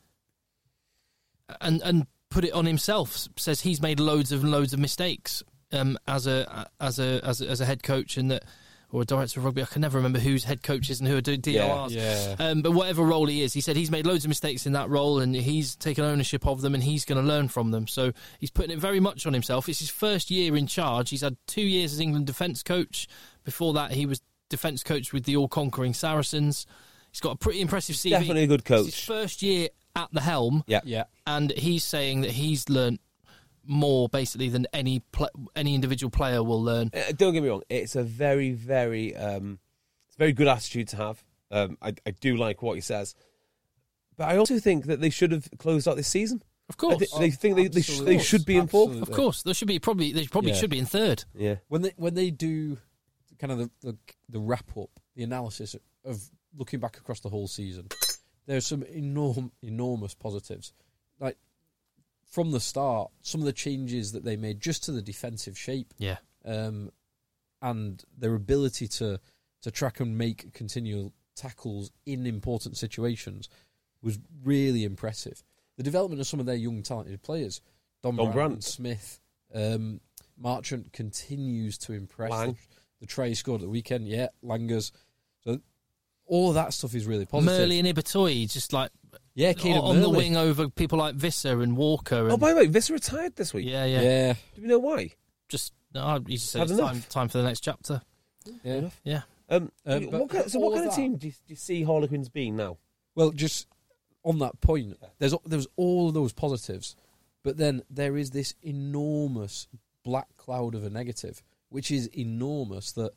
and and put it on himself. Says he's made loads of loads of mistakes um, as a as a as a, as a head coach, and that. Or a director of rugby. I can never remember who's head coaches and who are doing D O Rs. Yeah, yeah. Um, but whatever role he is, he said he's made loads of mistakes in that role and he's taken ownership of them and he's going to learn from them. So he's putting it very much on himself. It's his first year in charge. He's had two years as England defence coach. Before that, he was defence coach with the all-conquering Saracens. He's got a pretty impressive C V. Definitely a good coach. It's his first year at the helm. Yeah. Yeah. And he's saying that he's learnt more, basically, than any pl- any individual player will learn. Uh, don't get me wrong. It's a very, very, um, it's a very good attitude to have. Um, I, I do like what he says, but I also think that they should have closed out this season. Of course. I thi- they think they, they, sh- Absolutely. they should be in fourth. Absolutely. Of course. There should be probably they probably Yeah. should be in third. Yeah. When they when they do kind of the, the, the wrap up, the analysis of looking back across the whole season, there's some enorm, enormous positives. Like, from the start, some of the changes that they made just to the defensive shape Yeah. um, and their ability to, to track and make continual tackles in important situations was really impressive. The development of some of their young talented players, Don, Don Brandt, Brandt. and Smith, um, Marchant continues to impress. Lang. The, the try he scored at the weekend, yeah, Langers. So all of that stuff is really positive. Murley and Ibatoy just like yeah, on, Caden on the Murley. wing over people like Visser and Walker. And, Oh, by the way, Visser retired this week. yeah, yeah, Yeah, Do we know why? Just no, he just said Had it's enough. time, time for the next chapter. yeah. Yeah. Um, Um, you- but what kind, so, all what of kind of that- team do you, do you see Harlequins being now? Well, just on that point, there's there's all of those positives, but then there is this enormous black cloud of a negative, which is enormous that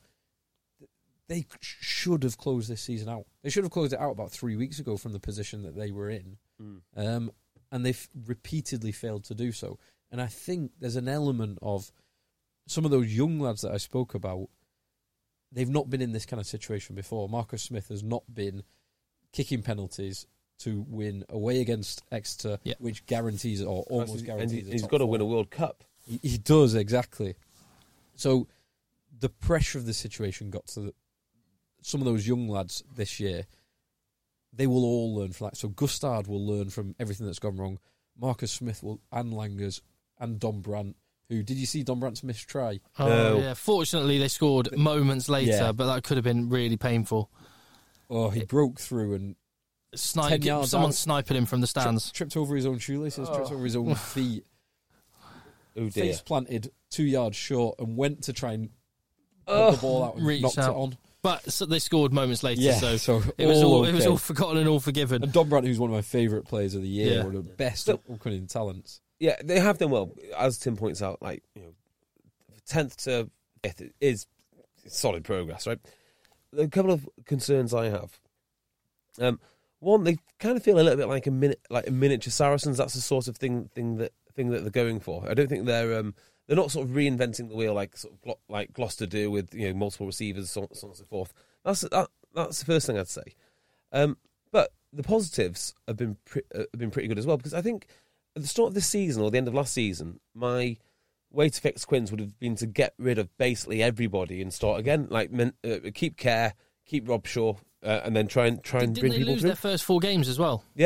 they should have closed this season out. They should have closed it out about three weeks ago from the position that they were in, um, and they've repeatedly failed to do so. And I think there's an element of some of those young lads that I spoke about. They've not been in this kind of situation before. Marcus Smith has not been kicking penalties to win away against Exeter, Yeah. which guarantees or almost and guarantees. he, a he's top got to four. win a World Cup. He, he does, exactly. So the pressure of the situation got to the, some of those young lads this year. They will all learn from that. So Gustard will learn from everything that's gone wrong. Marcus Smith will, and Langers, and Don Brandt. Who did you see? Don Brandt's missed try. Oh, No. yeah. Fortunately, they scored moments later, Yeah. but that could have been really painful. Oh, he broke through and Snipe, ten yards someone out. sniping him from the tri- stands. tripped over his own shoelaces, tripped over his own feet. Oh dear. Face planted two yards short and went to try and put the ball out and reached knocked out. it on. But so they scored moments later, Yeah, so, so it was all, all it was okay. all forgotten and all forgiven. And Don Brandt, who's one of my favourite players of the year, Yeah. one of the best So- upcoming talents. Yeah, they have done well. As Tim points out, like, you know, tenth to fifth is solid progress, right? A couple of concerns I have. Um, one, they kind of feel a little bit like a minute, like a miniature Saracens. That's the sort of thing, thing that thing that they're going for. I don't think they're um, they're not sort of reinventing the wheel like sort of Glo- like Gloucester do with, you know, multiple receivers, so, so on and so forth. That's that, that's the first thing I'd say. Um, but the positives have been pre- uh, have been pretty good as well, because I think at the start of this season or the end of last season, my way to fix Quins would have been to get rid of basically everybody and start again. Like men, uh, keep Kerr, keep Rob Shaw, uh, and then try and try and Didn't bring they people lose through. their first four games as well? Yeah,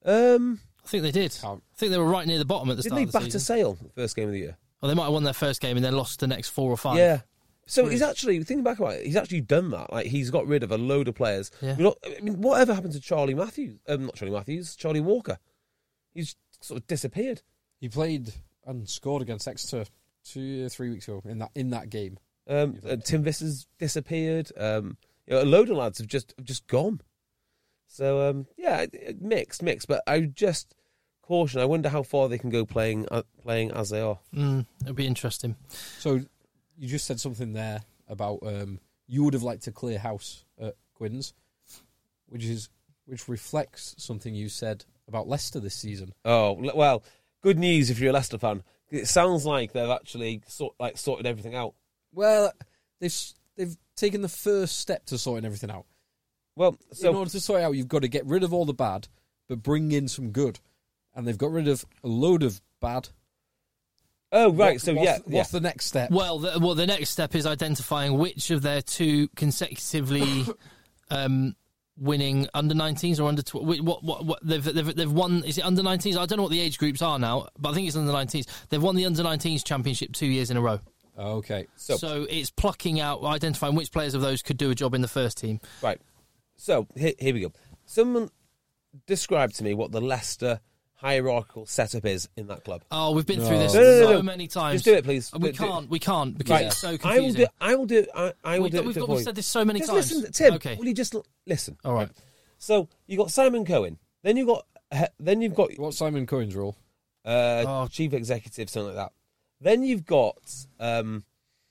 Um, I think they did. Can't. I think they were right near the bottom at the didn't start they of the batter season. Sale the first game of the year? Well, they might have won their first game and then lost the next four or five. Yeah. So Weird. he's actually, thinking back about it, he's actually done that. Like, he's got rid of a load of players. Yeah. You know, I mean, whatever happened to Charlie Matthews? Um, not Charlie Matthews, Charlie Walker. He's sort of disappeared. He played and scored against Exeter two or three weeks ago in that in that game. Um, uh, Tim Visser's disappeared. Um, you know, a load of lads have just have just gone. So um, yeah, it- it- mixed, mixed. But I just caution. I wonder how far they can go playing uh, playing as they are. Mm, it'll be interesting. So you just said something there about um, you would have liked to clear house at Quins, which is which reflects something you said about Leicester this season. Oh l- well, good news if you're a Leicester fan. It sounds like they've actually sort like sorted everything out. Well, they've they've taken the first step to sorting everything out. Well, so in order to sort it out, you've got to get rid of all the bad, but bring in some good. And they've got rid of a load of bad. oh right, What- so what's, yeah, what's yeah. the next step? Well, the, well, the next step is identifying which of their two consecutively um, winning under nineteens or under tw- what, what what they've, they've they've won. Is it under nineteens? I don't know what the age groups are now, but I think it's under nineteens. They've won the under nineteens championship two years in a row. Okay. So, So it's plucking out, identifying which players of those could do a job in the first team. right. So here, here we go. Someone describe to me what the Leicester hierarchical setup is in that club. Oh, we've been No. through this No, no, no, so no. many times. Just do it, please. We Do- do- can't. We can't because Right. it's so I will confusing. do. I will do. I, I will We- do. it we've for got- for we've you. said this so many Just times. listen, Tim. Okay. Will you just l- listen? All right. So you got Simon Cohen. Then you got. Uh, then you've got What's Simon Cohen's role? uh, Oh. chief executive, something like that. Then you've got um,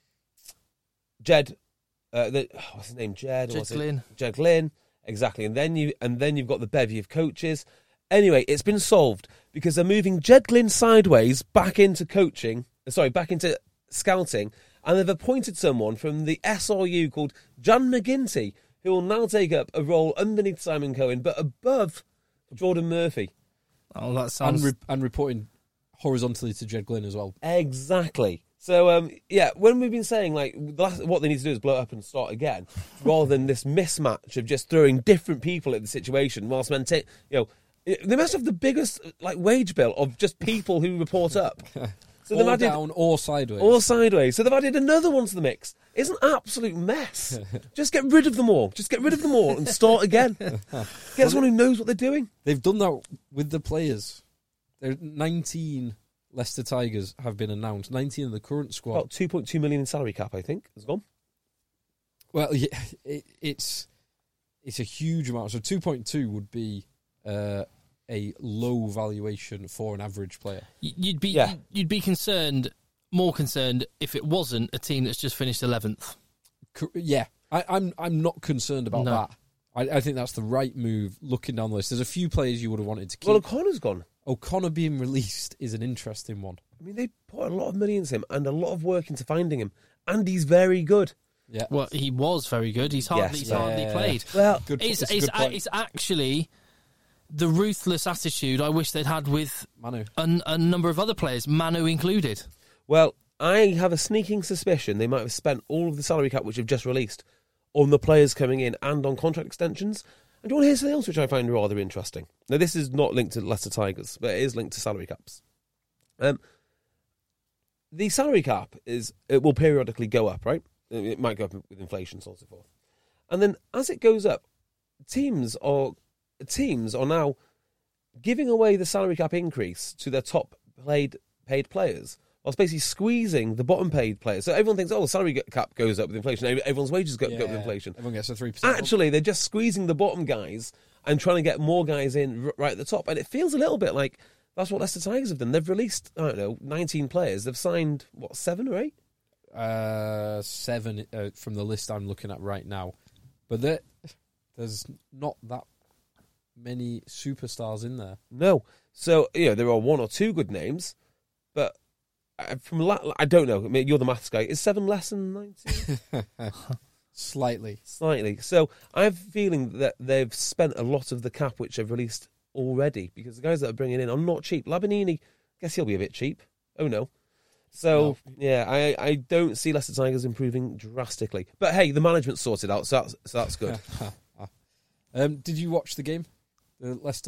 Jed. Uh, the, oh, what's his name? Jed. or Jed what's it? Glynn. Jed Glynn. Exactly. And then you and then you've got the bevy of coaches. Anyway, it's been solved because they're moving Jed Glynn sideways back into coaching. Sorry, back into scouting, and they've appointed someone from the S R U called Jan McGinty, who will now take up a role underneath Simon Cohen, but above Jordan Murphy. Oh, that And, sounds. re- and reporting horizontally to Jed Glynn as well. Exactly. So, um, yeah, when we've been saying, like, the last, what they need to do is blow it up and start again, rather than this mismatch of just throwing different people at the situation whilst maintaining, you know, they must have the biggest, like, wage bill of just people who report up. So they've or added, down or sideways. or sideways. So they've added another one to the mix. It's an absolute mess. Just get rid of them all. Just get rid of them all and start again. Get someone who knows what they're doing. They've done that with the players. There nineteen Leicester Tigers have been announced. nineteen of the current squad. About two point two million in salary cap, I think, has gone. Well, yeah, it, it's it's a huge amount. So two point two would be uh, a low valuation for an average player. Y- You'd be Yeah. you'd be concerned, more concerned, if it wasn't a team that's just finished eleventh. Co- Yeah, I, I'm I'm not concerned about No. that. I, I think that's the right move. Looking down the list, there's a few players you would have wanted to keep. Well, O'Connor's gone. O'Connor being released is an interesting one. I mean, they put a lot of money into him and a lot of work into finding him, and he's very good. Yeah, Well, he was very good. He's hardly Yes. he's hardly Yeah. played. Well, good. It's it's a it's, good a, point. it's actually the ruthless attitude I wish they'd had with Manu. a, a number of other players, Manu included. well, I have a sneaking suspicion they might have spent all of the salary cap which they've just released on the players coming in and on contract extensions. And do you want to hear something else which I find rather interesting? Now, this is not linked to Leicester Tigers, but it is linked to salary caps. Um, the salary cap is it will periodically go up, right? It might go up with inflation, so on and so forth. And then as it goes up, teams are teams are now giving away the salary cap increase to their top paid paid players, whilst basically squeezing the bottom paid players. So everyone thinks, oh, the salary cap goes up with inflation. Everyone's wages go, go up with inflation. Everyone gets a three percent. Actually, they're just squeezing the bottom guys and trying to get more guys in r- right at the top. And it feels a little bit like that's what Leicester Tigers have done. They've released, I don't know, nineteen players. They've signed, what, seven or eight? Uh, seven uh, from the list I'm looking at right now, but there, there's not that many superstars in there. No. So, you know, there are one or two good names, but uh, from la- I don't know. I mean, you're the maths guy. Is seven less than nineteen? Slightly. Slightly. So I have a feeling that they've spent a lot of the cap which they've released already because the guys that are bringing in are not cheap. Labanini, guess he'll be a bit cheap. Oh, no. So, No. yeah, I, I don't see Leicester Tigers improving drastically. But, hey, the management's sorted out, so that's, so that's good. um, did you watch the game? The Leicester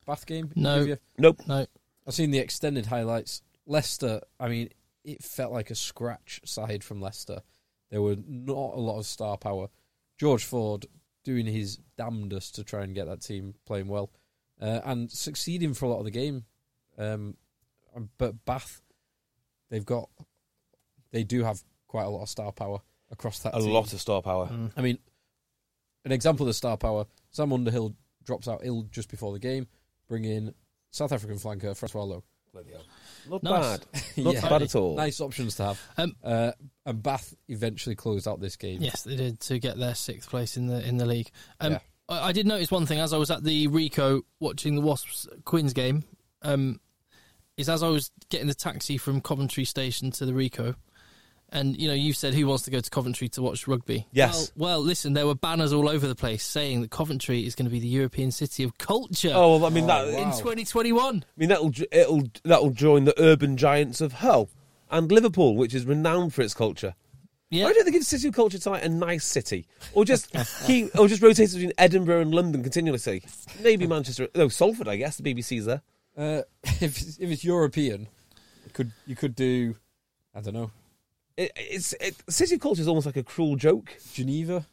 Bath game? No. Give you- Nope. No. I've seen the extended highlights. Leicester, I mean, it felt like a scratch side from Leicester. There were not a lot of star power. George Ford doing his damnedest to try and get that team playing well uh, and succeeding for a lot of the game. Um, but Bath, they've got, they do have quite a lot of star power across that A team. lot of star power. Mm. I mean, an example of the star power, Sam Underhill drops out ill just before the game, bring in South African flanker Francois Lowe. Not Nice. bad. Not Yeah. bad at all. Nice options to have. Um, Uh, and Bath eventually closed out this game. Yes, they did to get their sixth place in the in the league. Um, Yeah. I, I did notice one thing as I was at the Rico watching the Wasps Quins game. Um, is as I was getting the taxi from Coventry Station to the Rico, and you know you said who wants to go to Coventry to watch rugby? Yes. Well, well, listen, there were banners all over the place saying that Coventry is going to be the European City of culture Oh, well, I mean Oh, that. wow. in twenty twenty-one. I mean that'll j- it'll that'll join the urban giants of Hull and Liverpool, which is renowned for its culture. Yeah, Why don't they give City of Culture tonight a nice city, or just keep, or just rotate between Edinburgh and London continuously? Maybe Manchester, no Salford, I guess the B B C's there. Uh, if it's, if it's European, it could you could do, I don't know, It, it's it, City of Culture is almost like a cruel joke. Geneva,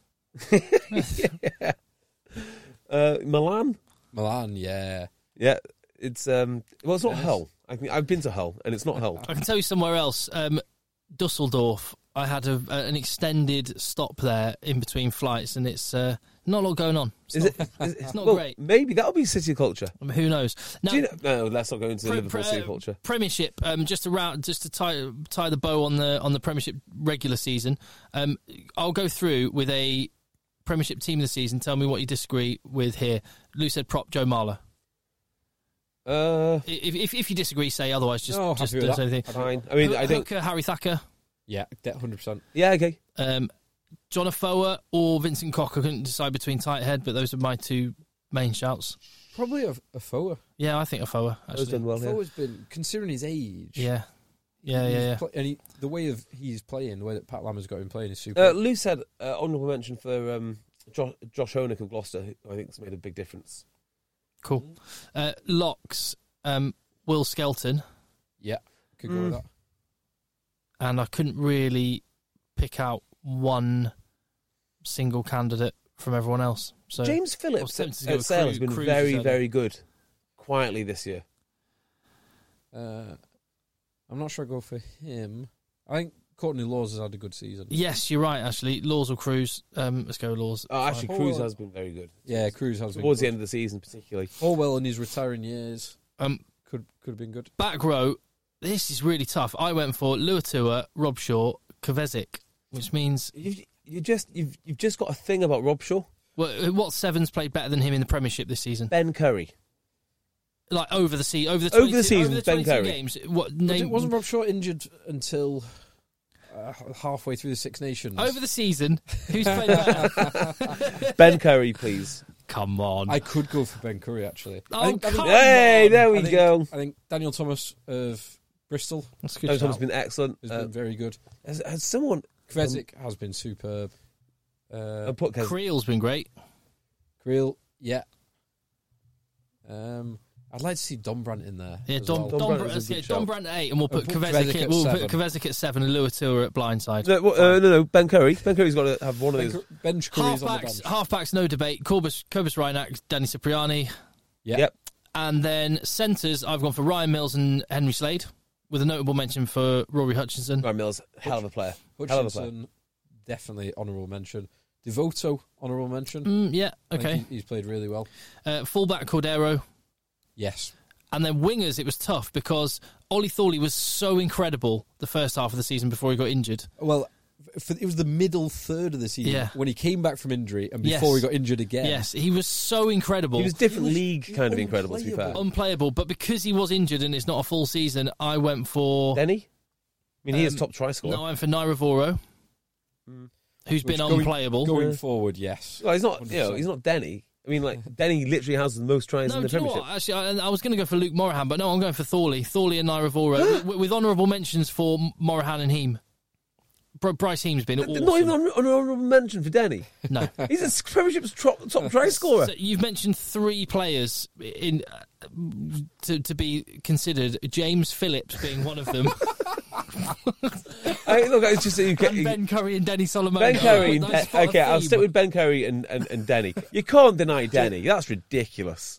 Uh, Milan, Milan. Yeah, yeah, it's um, well, it's not Hull. I think I've been to Hull, and it's not Hull. I can tell you somewhere else. Um, Dusseldorf. I had a, a, an extended stop there in between flights, and it's uh, not a lot going on. It's Is not, it? Is, it's not well, great. Maybe that'll be City of Culture. I mean, who knows? Now, Do you know, no, let's not go into the Pre- Liverpool pre- City of Culture. Premiership, um, just around, just to tie tie the bow on the on the Premiership regular season. Um, I'll go through with a Premiership team of the season. Tell me what you disagree with here. Lou said prop Joe Marler. Uh, If, if if you disagree, say otherwise. Just Oh, just happy don't with say that. anything. fine. I mean, I think. Hooker, Harry Thacker, yeah, one hundred percent. Yeah, okay. um, John Afoa or Vincent Cock. I couldn't decide between tight head, but those are my two main shouts. Probably a, a Foa. Yeah, I think Afoa. Those Actually. done well. Yeah. Foa's been considering his age. Yeah, yeah, yeah, yeah. Play, and he, the way of he's playing, the way that Pat Lam has got him playing is super. Uh, Lou said uh, honourable mention for um, Josh, Josh Honeck of Gloucester, who I think has made a big difference. Cool. Uh, locks. Um, Will Skelton. yeah, could go Mm. with that. And I couldn't really pick out one single candidate from everyone else. So James I was Phillips tempted to at, go at with Sale Cru- has been Cruz very, as very good quietly this year. Uh, I'm not sure I go for him. I think Courtney Laws has had a good season. yes, you're right. Actually, Laws or Cruz. Um, let's go Laws. Oh, actually, Fine. Cruz Oh, has been very good. Yeah, Cruz has been Towards the good. end of the season, particularly. Orwell in his retiring years Um, could could have been good. back row. This is really tough. I went for Luatua, Rob Shaw, Kovacic, which means You've, you just you've you've just got a thing about Rob Shaw, well, what sevens played better than him in the Premiership this season? Ben Curry. Like over the sea, over the Over the 22 season, over the Ben twenty-two Curry. games. What But name? it wasn't Rob Shaw injured until uh, halfway through the Six Nations. over the season. Who's played better? Ben Curry, please. Come on. I could go for Ben Curry actually. Oh, I think, I think, come Hey, on. there we I think- go. I think Daniel Thomas of Bristol That's a good. Those shout. has been excellent. has Uh, been very good. has, has someone Kvezic has been superb. Uh, uh, put has, Creel's been great. Creel, yeah. Um, I'd like to see Don Brandt in there. Yeah, as Don, well. Don Don, Brandt Brandt, is a let's good get Don shout. Brandt at eight, and we'll put put Kovacic Kovacic at, at we'll seven. put Kovacic at seven and Luatua at blindside. no, well, uh, no, no, Ben Curry. Ben Curry's got to have one of Ben, those. Cur- bench Curry's on the Halfbacks, bench. halfbacks, no debate. Corbus, Corbus Reinach, Danny Cipriani, Yeah. Yep. and then centres. I've gone for Ryan Mills and Henry Slade, with a notable mention for Rory Hutchinson. Ryan Mills, hell of a player. Hell of a player. Hutchinson, definitely honourable mention. Devoto, honourable mention. Mm, yeah, I think okay. he- he's played really well. Uh, fullback Cordero, Yes. and then wingers. It was tough because Ollie Thorley was so incredible the first half of the season before he got injured. Well, for, it was the middle third of the season Yeah. when he came back from injury and Yes. before he got injured again. Yes, he was so incredible. He was different He was league kind of incredible, to be fair. unplayable. unplayable, but because he was injured and it's not a full season, I went for Denny? I mean, he is Um, top try scorer. no, I went for Naira Voro, who's Which been going- unplayable. Going Yeah. forward, yes. Well, he's not, one you hundred know, percent. he's not Denny. I mean, like, Denny literally has the most tries no, in the do you know Premiership. what? Actually, I, I was going to go for Luke Morahan, but no, I'm going for Thorley. Thorley and Naira Voro, with, with honourable mentions for Morahan and Heem. Br- Bryce Heem's been awesome. Not even an honourable mention for Denny. No. He's a Premiership's top, top try scorer. So you've mentioned three players in to, to be considered, James Phillips being one of them. I, look, it's just you and Ben Curry and Denny Solomon. Ben Curry. And Nice De- spot of okay, I'll theme. stick with Ben Curry and, and, and Denny. You can't deny Denny. That's ridiculous.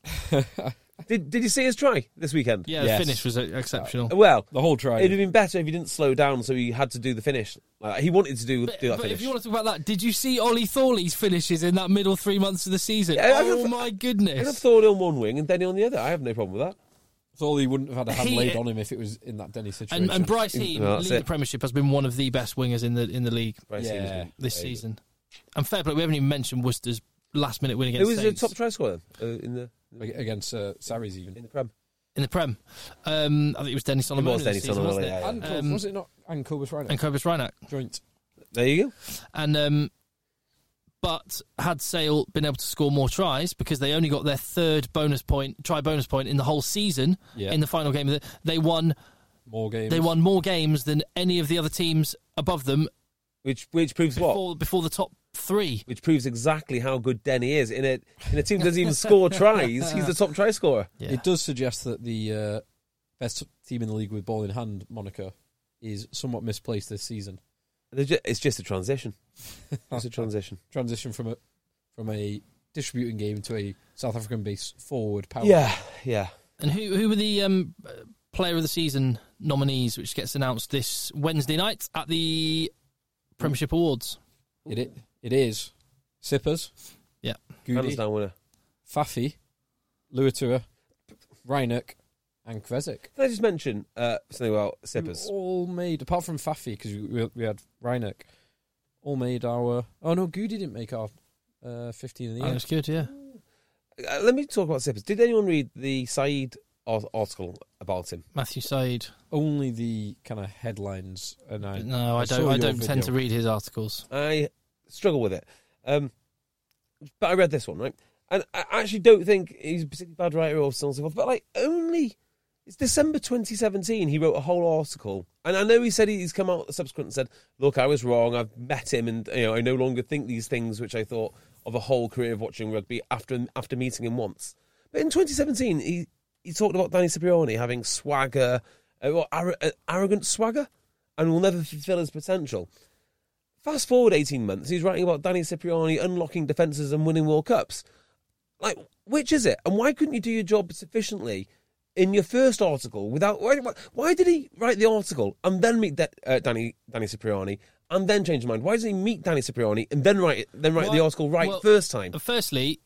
Did Did you see his try this weekend? Yeah, Yes. the finish was uh, exceptional. Well, The whole try. it'd have been better if he didn't slow down, so he had to do the finish. Like, he wanted to do But, do that but finish. if you want to talk about that, did you see Ollie Thorley's finishes in that middle three months of the season? Yeah, I oh don't- my I'd have goodness! thought on one wing and Denny on the other. I have no problem with that. Thought he wouldn't have had a hand He- laid on him if it was in that Denny situation. And, and Bryce Heem, No, that's leading it. the Premiership, has been one of the best wingers in the in the league Bryce Yeah. Heems. this season. And fair play, we haven't even mentioned Worcester's last minute win Who against was the Saints top try scorer then, uh, in the against uh, Sarries even. in the Prem? in the Prem. Um, I think it was Denny Solomon. was Denny this season, Solomon, wasn't yeah, it? yeah. And Col- Um, was it not? And Cobus Reinach. And Kobus Reinach. Joint. There you go. And um, but had Sale been able to score more tries, because they only got their third bonus point, try bonus point in the whole season, Yeah. in the final game, of the, they won. More games. They won more games than any of the other teams above them Which which proves what? before before the top three. Which proves exactly how good Denny is. In a in a team that doesn't even score tries, he's the top try scorer. Yeah. It does suggest that the uh, best team in the league with ball in hand moniker is somewhat misplaced this season. They're ju- It's just a transition. It's a transition. Transition from a from a distributing game to a South African based forward power. Yeah, yeah. And who who were the um, Player of the Season nominees, which gets announced this Wednesday night at the Premiership Awards? It it, it is Sippers, Yeah. Hands Goody, down winner. Fafi, Luatua, Reinach, and Kvezik. Can I just mention uh, something about Sippers? All made, apart from Fafi, because we, we had Reinach, all made our... Oh no, Goody didn't make our uh, fifteen in the Oh, end. that's good, yeah. Uh, let me talk about Sippers. Did anyone read the Saeed art- article about him? Matthew Said. Only the kind of headlines. And I, No, I saw don't. I your don't video. tend to read his articles. I struggle with it. Um, but I read this one, right? And I actually don't think he's a particularly bad writer or so on and so forth. But like, only it's December twenty seventeen. He wrote a whole article, and I know he said he's come out subsequent and said, "Look, I was wrong. I've met him, and you know, I no longer think these things which I thought of a whole career of watching rugby after after meeting him once." But in twenty seventeen, he he talked about Danny Cipriani having swagger, uh, well, ar- uh, arrogant swagger, and will never fulfil his potential. Fast forward eighteen months, he's writing about Danny Cipriani unlocking defences and winning World Cups. Like, which is it? And why couldn't you do your job sufficiently in your first article without... Why, why, why did he write the article and then meet De, uh, Danny Danny Cipriani and then change his mind? Why doesn't he meet Danny Cipriani and then write it, then write the Well- article right well, first time? Firstly,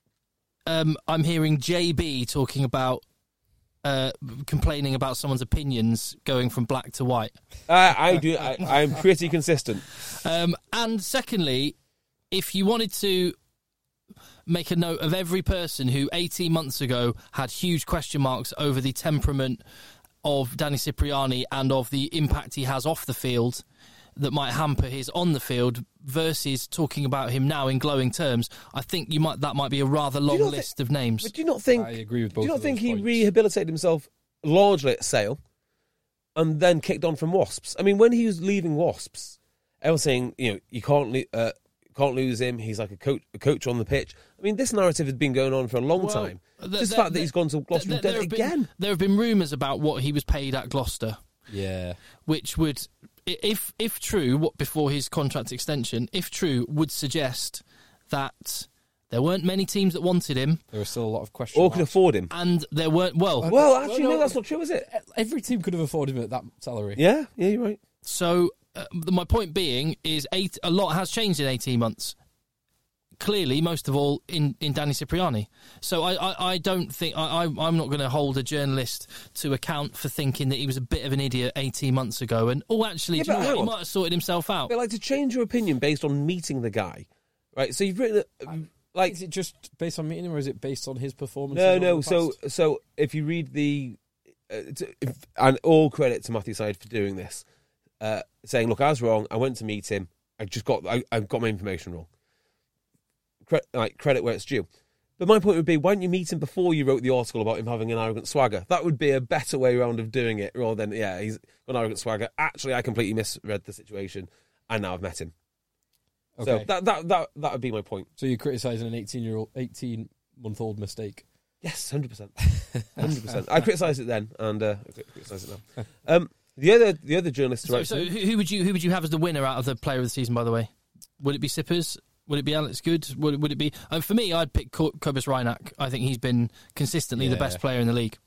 um, I'm hearing J B talking about uh, complaining about someone's opinions going from black to white. Uh, I do. I, I'm pretty consistent. Um, and secondly, if you wanted to make a note of every person who eighteen months ago had huge question marks over the temperament of Danny Cipriani and of the impact he has off the field that might hamper his on the field versus talking about him now in glowing terms, I think you might that might be a rather long not list of names. But do you not think... I agree with Do both you not of think those he points. rehabilitated himself largely at Sale and then kicked on from Wasps? I mean, when he was leaving Wasps, I was saying, you know, you can't lo- uh, can't lose him. He's like a coach, a coach on the pitch. I mean, this narrative has been going on for a long Well, time. th- Just the there- fact that he's gone to Gloucester there- and done there it have been- again. There have been rumours about what he was paid at Gloucester, Yeah. which would, i- if if true, what before his contract extension, if true, would suggest that there weren't many teams that wanted him, There are still a lot of questions. Or could afford him. and there weren't. Well, Well, actually, no, no, no. that's not true, is it? Every team could have afforded him at that salary. Yeah, yeah, you're right. so uh, my point being is, eight a lot has changed in eighteen months. Clearly, most of all in, in Danny Cipriani. So I, I, I don't think I, I I'm not going to hold a journalist to account for thinking that he was a bit of an idiot eighteen months ago. And oh, actually, Yeah, do you but know hang what? He on. might have sorted himself out. But like to change your opinion based on meeting the guy, right? So you've written, a, like, Is it just based on meeting him, or is it based on his performance? no, no. So, so if you read the, uh, t- if, and all credit to Matthew Side for doing this, uh, saying, "Look, I was wrong. I went to meet him. I just got, I, I got my information wrong." Cre- like credit where it's due. But my point would be, why didn't you meet him before you wrote the article about him having an arrogant swagger? That would be a better way around of doing it, rather than, yeah, he's got an arrogant swagger. Actually, I completely misread the situation, and now I've met him. Okay. So that that that that would be my point. So you're criticising an eighteen-year-old, eighteen-month-old mistake. Yes, hundred percent. one hundred percent. I criticised it then, and uh, I criticise it now. Um, the other, the other journalist. So, so who, who would you who would you have as the winner out of the Player of the Season? By the way, would it be Sippers? Would it be Alex Good? Would, would it be? Um, for me, I'd pick Kobus Reinach. I think he's been consistently Yeah. the best player in the league.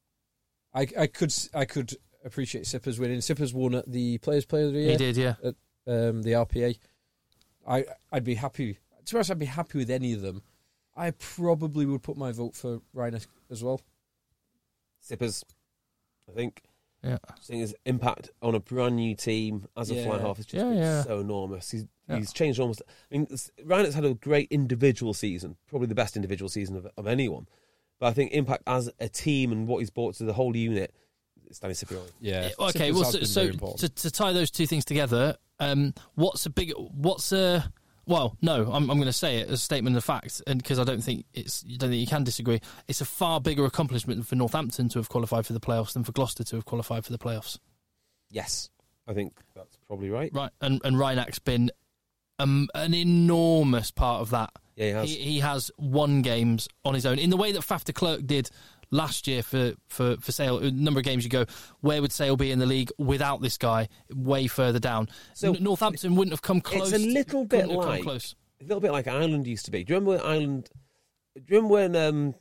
I, I could I could appreciate Sippers winning. Sippers won at the Players Player of the Year. He did, yeah. At um, the R P A. I I'd be happy. To be honest, I'd be happy with any of them. I probably would put my vote for Reinach as well. Sippers, I think. Yeah. Seeing his impact on a brand new team as a Yeah. fly half is just Yeah, been yeah. so enormous. He's Yeah. he's changed almost. I mean, Reinach's had a great individual season, probably the best individual season of, of anyone. But I think impact as a team and what he's brought to the whole unit, it's Danny Cipriani. Yeah. Okay, Sippers well, has so, been so very important. to, to tie those two things together, um, what's a big, what's a, well, no, I'm, I'm going to say it as a statement of fact, and because I don't think it's, you don't think you can disagree. It's a far bigger accomplishment for Northampton to have qualified for the playoffs than for Gloucester to have qualified for the playoffs. Yes, I think that's probably right. Right, and and Reinach's been um, an enormous part of that. Yeah, he has. He, he has won games on his own in the way that Faf de Klerk did last year for, for, for Sale. A number of games you go, where would Sale be in the league without this guy? Way further down. So N- Northampton wouldn't have come close. It's a little to, bit couldn't have come like close. a little bit like Ireland used to be. Do you remember when Ireland? Do you remember when um,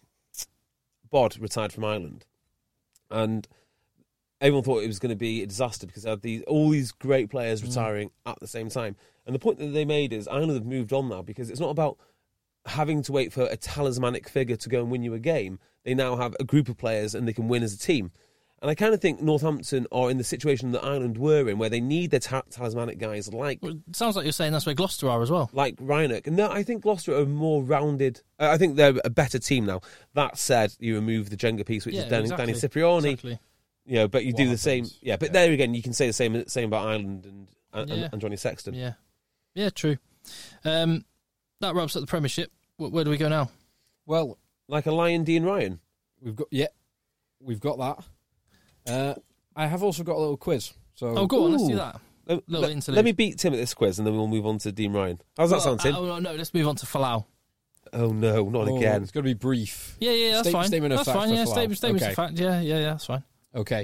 Bod retired from Ireland, and everyone thought it was going to be a disaster because they had these all these great players retiring mm. at the same time. And the point that they made is Ireland have moved on now because it's not about having to wait for a talismanic figure to go and win you a game. They now have a group of players and they can win as a team. And I kind of think Northampton are in the situation that Ireland were in, where they need their ta- talismanic guys like Well, it sounds like you're saying that's where Gloucester are as well. like Reinach. No, I think Gloucester are more rounded. I think they're a better team now. That said, you remove the Jenga piece, which Yeah, is Danny, exactly. Danny Cipriani. Exactly. You know, but you What do the happens? same. Yeah, but Yeah. there again, you can say the same same about Ireland and and, Yeah. and Johnny Sexton. Yeah, yeah, true. Um, that wraps up the Premiership. Where, where do we go now? Well, Like a Lion, Dean Ryan. we've got yeah, we've got that. Uh, I have also got a little quiz. So Oh, go on, let's do Ooh. that. Let, Little let- interlude. let me beat Tim at this quiz, and then we'll move on to Dean Ryan. How's that Well, sound, Tim? uh, oh, no, let's move on to Falau. oh no, not Oh, again. It's going to be brief. Yeah, yeah, that's State- fine. statement of that's fact fine. for Yeah, Falau. statement, statements Okay. of fact. Yeah, yeah, yeah, that's fine. Okay.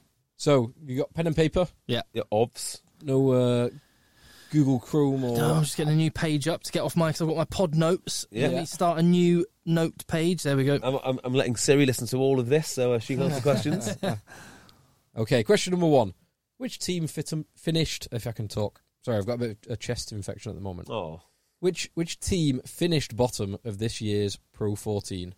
So you got pen and paper? Yeah, obvs. No uh, Google Chrome or No, I'm just getting a new page up to get off my. Because I've got my pod notes. Yeah. Let me start a new note page. There we go. I'm, I'm, I'm letting Siri listen to all of this, so uh, she can answer questions. Okay, question number one. Which team fit, finished, if I can talk, sorry, I've got a bit of a chest infection at the moment. Oh, Which which team finished bottom of this year's Pro fourteen?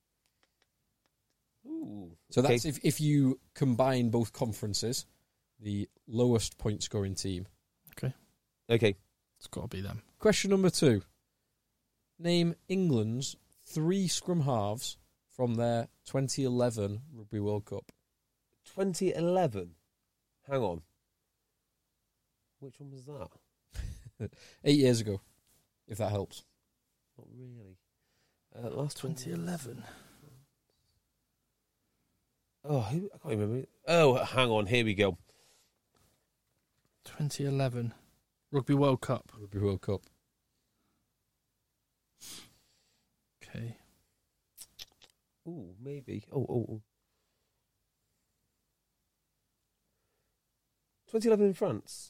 Ooh. So Okay. that's if, if you combine both conferences, the lowest point scoring team. Okay. It's got to be them. Question number two. Name England's three scrum halves from their twenty eleven Rugby World Cup. twenty eleven. Hang on. Which one was that? Eight years ago, if that helps. Not really. Uh, last twenty eleven. Oh, who? I can't remember. Oh, hang on. Here we go. twenty eleven. Rugby World Cup. Rugby World Cup. Okay. Ooh, maybe. Oh, oh, oh. twenty eleven in France.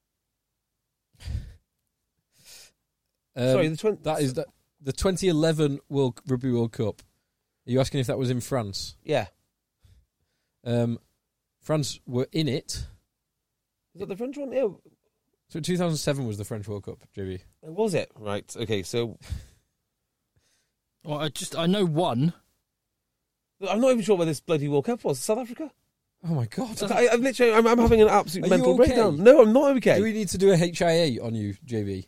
Um, Sorry, the twenty. that is the, the twenty eleven World Rugby World Cup. Are you asking if that was in France? Yeah. Um, France were in it. Is that the French one? Yeah. So two thousand seven was the French World Cup, J B. Was it? Right. Okay. So Well, I just I know one. I'm not even sure where this bloody World Cup was. South Africa. Oh my God! I, I'm literally. I'm, I'm having an absolute Are mental you okay? breakdown. No, I'm not okay. Do we need to do a H I A on you, J B?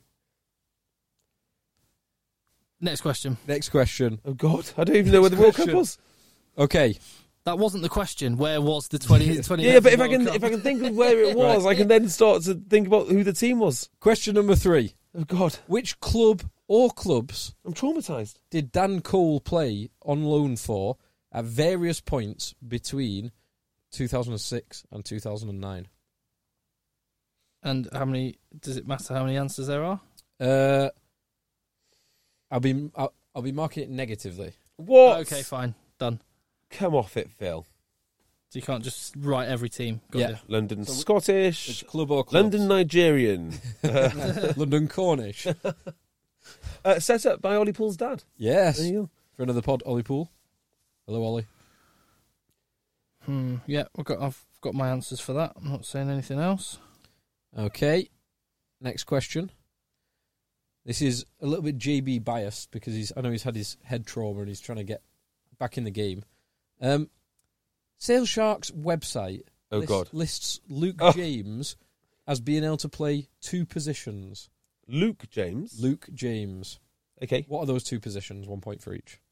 Next question. Next question. Oh God, I don't even know where the World Cup question. was. Okay. That wasn't the question. Where was the twenty? twenty Yeah, but if I World can, Cup? if I can think of where it was, I can then start to think about who the team was. Question number three. Oh God, Which club or clubs I'm traumatized. did Dan Cole play on loan for at various points between two thousand six and two thousand nine? And how many? Does it matter how many answers there are? Uh, I'll be I'll, I'll be marking it negatively. What? Okay, fine, done. come off it, Phil. So you can't just write every team. Got Yeah. you. London So Scottish. Which club or clubs? London Nigerian. London Cornish. uh, set up by Ollie Pool's dad. Yes. There you go. For another pod, Ollie Pool. Hello, Ollie. Hmm, yeah, I've got, I've got my answers for that. I'm not saying anything else. Okay. Next question. This is a little bit J B biased because he's I know he's had his head trauma and he's trying to get back in the game. Um, Sale Shark's website Oh, lists, God. lists Luke Oh. James as being able to play two positions. Luke James. Luke James. Okay. What are those two positions? One point for each.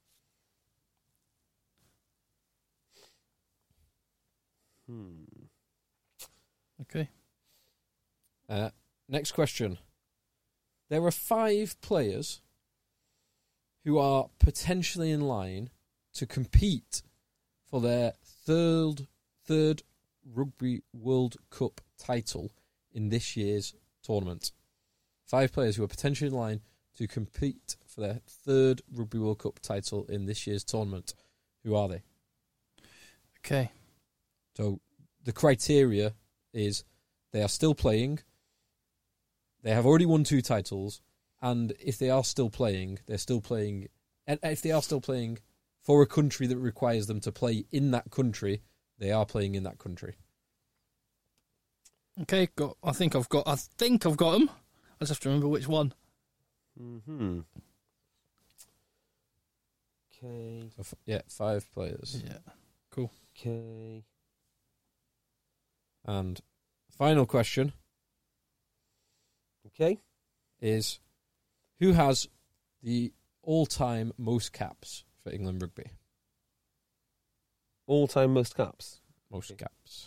Hmm. Okay. Uh, next question. There are five players who are potentially in line to compete for their third third Rugby World Cup title in this year's tournament. Five players who are potentially in line to compete for their third Rugby World Cup title in this year's tournament. Who are they? Okay. So the criteria is they are still playing, they have already won two titles, and if they are still playing, they're still playing, and if they are still playing for a country that requires them to play in that country, they are playing in that country. Okay, got. I think I've got. I think I've got them. I just have to remember which one. Hmm. Okay. So f- yeah, five players. Yeah. Cool. Okay. And final question Okay. is, who has the all-time most caps for England rugby? All-time most caps. Most caps.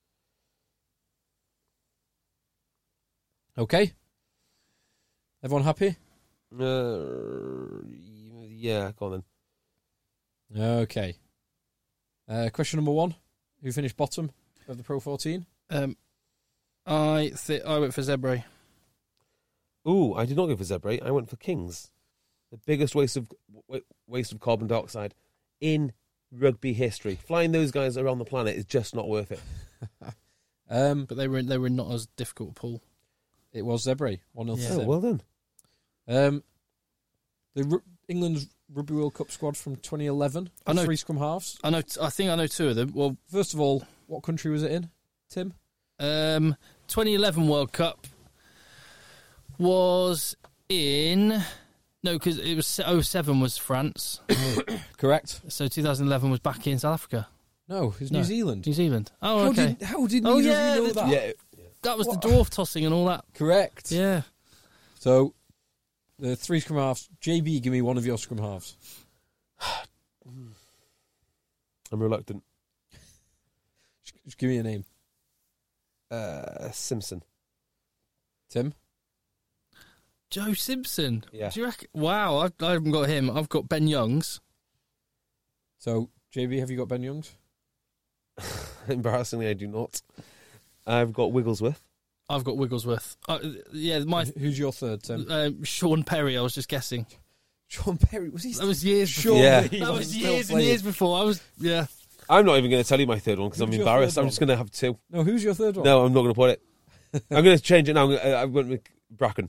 Okay. Everyone happy? Uh, yeah, go on then. Okay. Uh, question number one. Who finished bottom of the Pro fourteen? Um, I th- I went for Zebre. Ooh, I did not go for Zebre. I went for Kings. The biggest waste of wa- waste of carbon dioxide in rugby history. Flying those guys around the planet is just not worth it. Um, But they were they were not as difficult to pull. it was Zebre. one nil Yeah. to Oh, Zeb. well done. Um, the Ru- England's Rugby World Cup squad from twenty eleven. I know- Three scrum halves. I know. I think I know two of them. Well, First of all, what country was it in, Tim? um, twenty eleven World Cup was in no, because it was oh seven was France, Correct. so two thousand eleven was back in South Africa, No, it was No. New Zealand. New Zealand. Oh, How okay. did how did Oh, neither yeah, of you know the- that? Yeah. That was What? the dwarf tossing and all that. Correct. Yeah. So, the three scrum halves. J B, give me one of your scrum halves. I'm reluctant. Just, just give me a name. Uh, Simpson. Tim? Joe Simpson. Yeah. Do you reckon? Wow, I, I haven't got him. I've got Ben Youngs. So, J B, have you got Ben Youngs? Embarrassingly, I do not. I've got Wigglesworth. I've got Wigglesworth. Uh, yeah, my Who's your third, Tim? um, Sean Perry. I was just guessing. Sean Perry. Was he That was years. Surely Before. Yeah. he That was was still years and playing. years before. I was. Yeah. I'm not even going to tell you my third one because I'm Who's your embarrassed. third I'm one? just going to have two. No, who's your third one? No, I'm not going to put it. I'm going to change it now. I'm gonna, uh, I went with Bracken.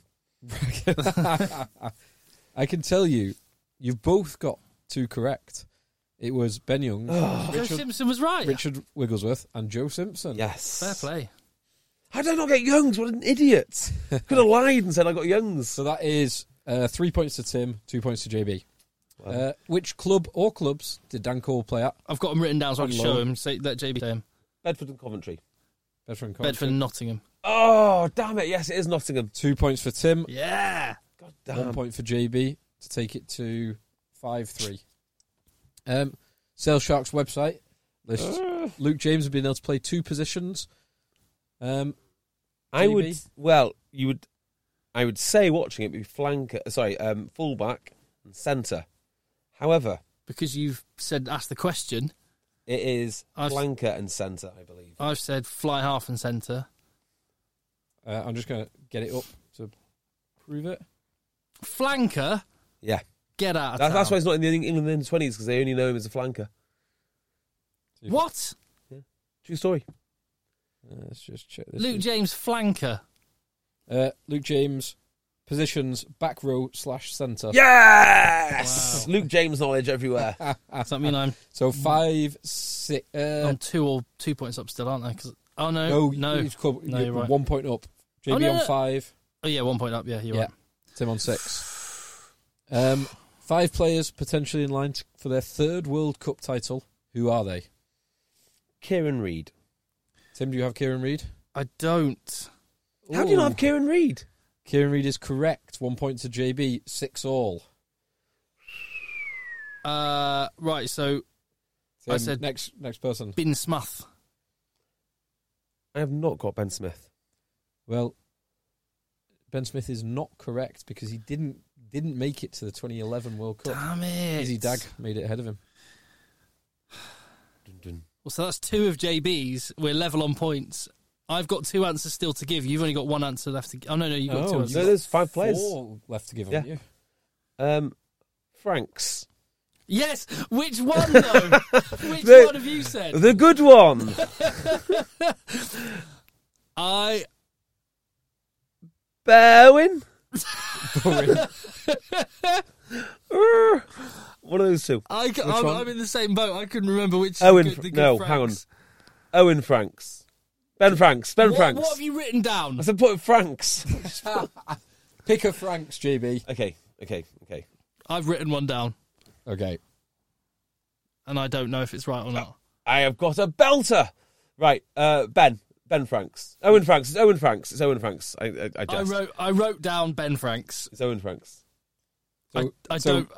I can tell you, you've both got two correct. It was Ben Youngs, Joe Richard, Simpson was right. Richard Wigglesworth, and Joe Simpson. Yes. Fair play. How did I not get Youngs? What an idiot. Could have lied and said I got Youngs. So that is uh, three points to Tim, two points to J B. Wow. Uh, which club or clubs did Dan Cole play at? I've got them written down so I can On show loan. him. Say, let J B say him. Bedford and Coventry. Bedford and Bedford Coventry. and Nottingham. Oh, damn it. Yes, it is Nottingham. Two points for Tim, Yeah. God one damn. point for J B to take it to five three. Um, Sale Sharks website lists Uh, Luke James has been able to play two positions. Um, I J B? would, well, you would, I would say watching it be flanker, sorry, um, fullback and centre. However, Because you've said, ask the question, it is I've- flanker and centre, I believe. I've said fly half and centre. uh, I'm just going to get it up to prove it. Flanker? Yeah. Get out of That, town. that's why he's not in the England in the twenties because they only know him as a flanker. What? True story. Uh, let's just check this. Luke James flanker. Uh, Luke James, positions back row slash centre. Yes! Wow. Luke James knowledge everywhere. Does that mean I'm So five, six. Uh, I'm two or two points up still, aren't I? 'Cause, oh no, no, no. you've come- No, you're you're right. one point up. J B Oh, no, on no. five. Oh yeah, one point up. Yeah, you're Yeah. right. Tim on six. Um, five players potentially in line t- for their third World Cup title. Who are they? Kieran Reid. Tim, do you have Kieran Reid? I don't. How do you not Ooh. have Kieran Reid? Kieran Reid is correct. One point to J B. Six all. Uh, right. So Tim, I said- next next person. Ben Smith. I have not got Ben Smith. Well, Ben Smith is not correct because he didn't didn't make it to the twenty eleven World Cup. Damn it. Izzy Dag made it ahead of him. Dun, dun. Well, so that's two of J B's. We're level on points. I've got two answers still to give. You've only got one answer left to give. Oh, no, no, you've got Oh, two you answers. So there's five players. Four left to give, Yeah. haven't you? Um, Franks. Yes! Which one, though? Which The- one have you said? The good one. I... Berwin. Uh, One of those two. I ca- Which I'm, one? I'm in the same boat. I couldn't remember which... Owen. the good, the good no, Franks. hang on. Owen Franks. Ben Franks. Ben What, Franks. what have you written I down? said put Franks. Pick a Franks, J B. okay, okay, okay. I've written one down, Okay. and I don't know if it's right or not. I have got a belter. Right, uh, Ben. Ben Franks. Owen Franks. It's Owen Franks. It's Owen Franks. I, I, I, I jest. wrote I wrote down Ben Franks. It's Owen Franks. So, I, I so don't...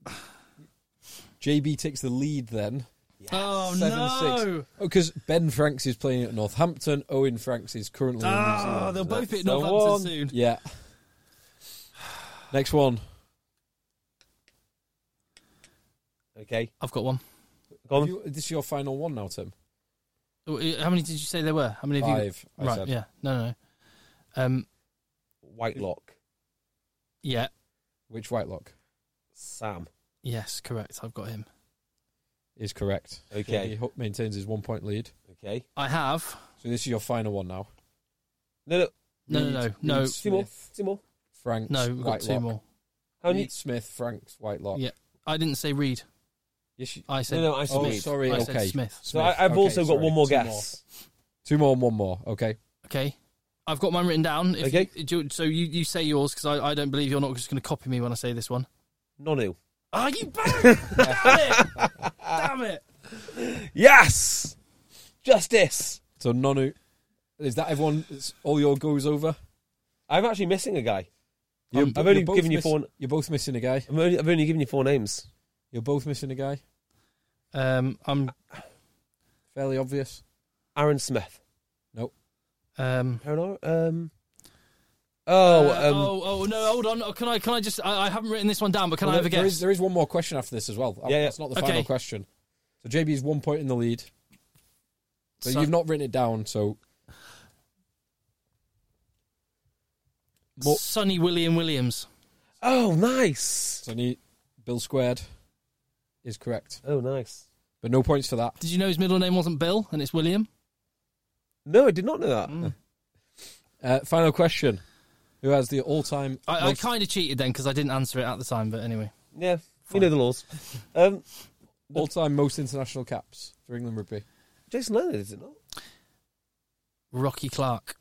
J B takes the lead then. Oh, Seven, no! six. Oh, because Ben Franks is playing at Northampton. Owen Franks is currently in New Oh, Zealand. they'll both be at the Northampton one. soon. Yeah. Next one. Okay, I've got one. go on. Have you- this is your final one now, Tim. Oh, How many did you say there were? How many have you... Five, I right, said. yeah. No, no, no. Um, Whitelock. yeah. Which Whitelock Sam. Yes, correct. I've got him. is correct. Okay. J B Huck maintains his one point lead. Okay. I have... So this is your final one now. No, no. No, no, Reed- no, Reed no. Two more. Smith, Two more. Franks, No, we've got two Whitelock. more. How many? Reed Smith, Franks, Whitelock. Yeah. I didn't say Reed. Yes, you- I said... No, no, I said oh, Reed. sorry. I okay. said Smith. So I, I've Okay, also got sorry, one more two guess. Two more and one more. Okay. Okay. I've got mine written down. If Okay. You, do you- so you, you say yours, because I, I don't believe you're not just going to copy me when I say this one. Nonu. Ah, you bang! Damn it! Damn it! Yes! Justice! So Nonu, is that everyone? Is all your goes over? I'm actually missing a guy. You're, I've only you're both given you miss- four. You're both missing a guy. I'm only, I've only given you four names. You're both missing a guy. Um, I'm... Fairly obvious. Aaron Smith. Um, Aaron, um. Oh, uh, um. oh, oh, no, hold on. Oh, Can I Can I just... I, I haven't written this one down, but can Well, I have a there, there guess? is, there is one more question after this as well. Yeah, yeah. That's not the Okay. final question. So J B's one point in the lead. But So- you've not written it down, so Mo- Sonny William Williams. Oh, nice. so need Bill Squared is correct. Oh, nice. But no points for that. Did you know his middle name wasn't Bill, and it's William? No, I did not know that. Mm. Uh, final question. Who has the all-time I, I most- kind of cheated then, because I didn't answer it at the time, but anyway. Yeah, you know the laws. Um, all-time most international caps for England rugby? Jason Leonard, is it not? Rocky Clark.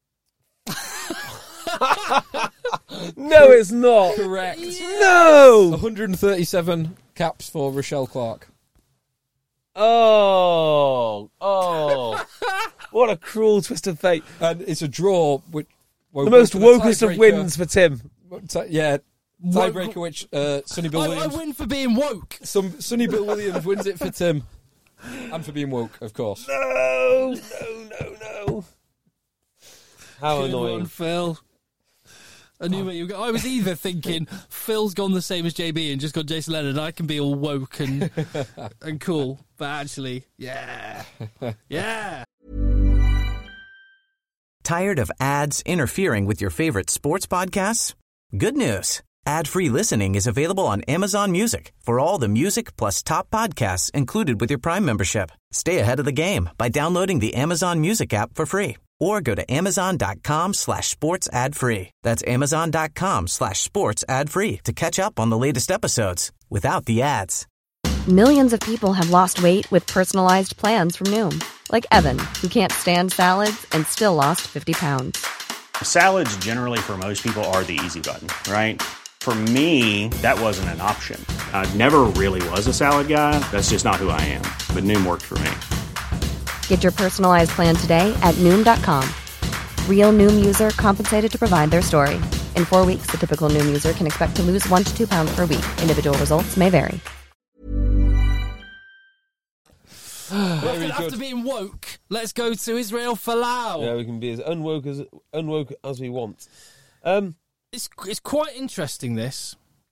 No, it's not. Correct. No. one hundred thirty-seven caps for Rochelle Clark. Oh, oh. What a cruel twist of fate. And it's a draw, which well, The most to wokest of tiebreaker- wins for Tim. Ti- yeah, tiebreaker, which uh, Sonny Bill I, I Williams. win for being woke. Some Sonny Bill Williams wins it for Tim, and for being woke, of course. No, no, no, no. How Good annoying. one, Phil. I knew where you were going. I was either thinking Phil's gone the same as J B and just got Jason Leonard, and I can be all woke and and cool, but actually, yeah, yeah. Tired of ads interfering with your favorite sports podcasts? Good news. Ad-free listening is available on Amazon Music for all the music plus top podcasts included with your Prime membership. Stay ahead of the game by downloading the Amazon Music app for free or go to amazon.com slash sports ad free. That's amazon.com slash sports ad free to catch up on the latest episodes without the ads. Millions of people have lost weight with personalized plans from Noom. Like Evan, who can't stand salads and still lost fifty pounds. Salads generally for most people are the easy button, right? For me, that wasn't an option. I never really was a salad guy. That's just not who I am. But Noom worked for me. Get your personalized plan today at Noom dot com. Real Noom user compensated to provide their story. In four weeks, the typical Noom user can expect to lose one to two pounds per week. Individual results may vary. Very after good. being woke, let's go to Israel Folau. Yeah, we can be as unwoke as unwoke as we want. Um, It's it's quite interesting, this.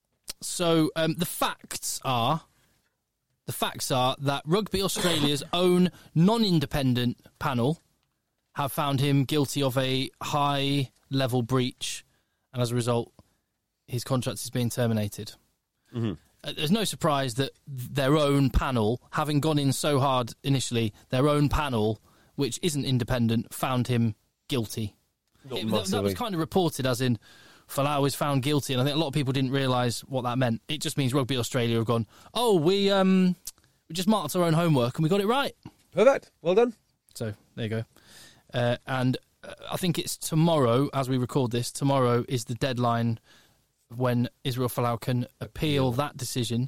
So um, the facts are, the facts are that Rugby Australia's own non-independent panel have found him guilty of a high-level breach, and as a result, his contract is being terminated. Mm-hmm. Uh, there's no surprise that their own panel, having gone in so hard initially, their own panel, which isn't independent, found him guilty. Not It, that, that was kind of reported as in Folau was found guilty, and I think a lot of people didn't realise what that meant. It just means Rugby Australia have gone, oh, we um we just marked our own homework and we got it right. Perfect. Well done. So there you go. Uh, and uh, I think it's tomorrow, as we record this, tomorrow is the deadline when Israel Folau can appeal that decision.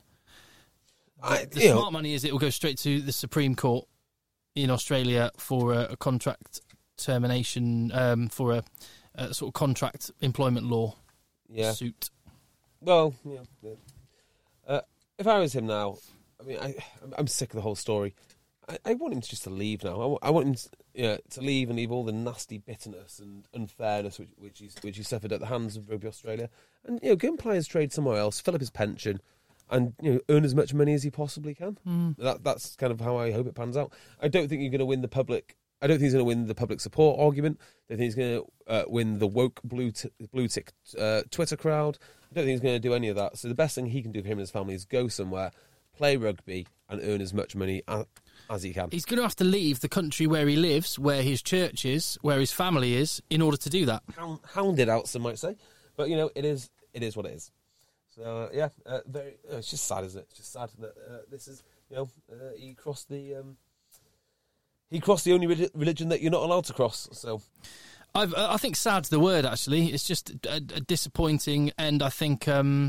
I, The you smart know, money is it will go straight to the Supreme Court in Australia for a, a contract termination, um, for a, a sort of contract employment law yeah. suit. Well, yeah. yeah. Uh, if I was him now, I mean, I, I'm sick of the whole story. I, I want him to just to leave now. I want, I want him to, yeah, to leave and leave all the nasty bitterness and unfairness which, which, he, which he suffered at the hands of Rugby Australia. And, you know, go and play his trade somewhere else, fill up his pension, and, you know, earn as much money as he possibly can. Mm. That, that's kind of how I hope it pans out. I don't think you're going to win the public... I don't think he's going to win the public support argument. I don't think he's going to uh, win the woke blue t- blue tick uh, Twitter crowd. I don't think he's going to do any of that. So the best thing he can do for him and his family is go somewhere, play rugby, and earn as much money as, as he can. He's going to have to leave the country where he lives, where his church is, where his family is, in order to do that. Hound, hounded out, some might say. But, you know, it is it is what it is. So, uh, yeah, uh, very, uh, it's just sad, isn't it? It's just sad that uh, this is, you know, uh, he crossed the... Um, He crossed the only religion that you're not allowed to cross. So, I've, I think sad's the word. Actually, it's just a, a disappointing, and I think um,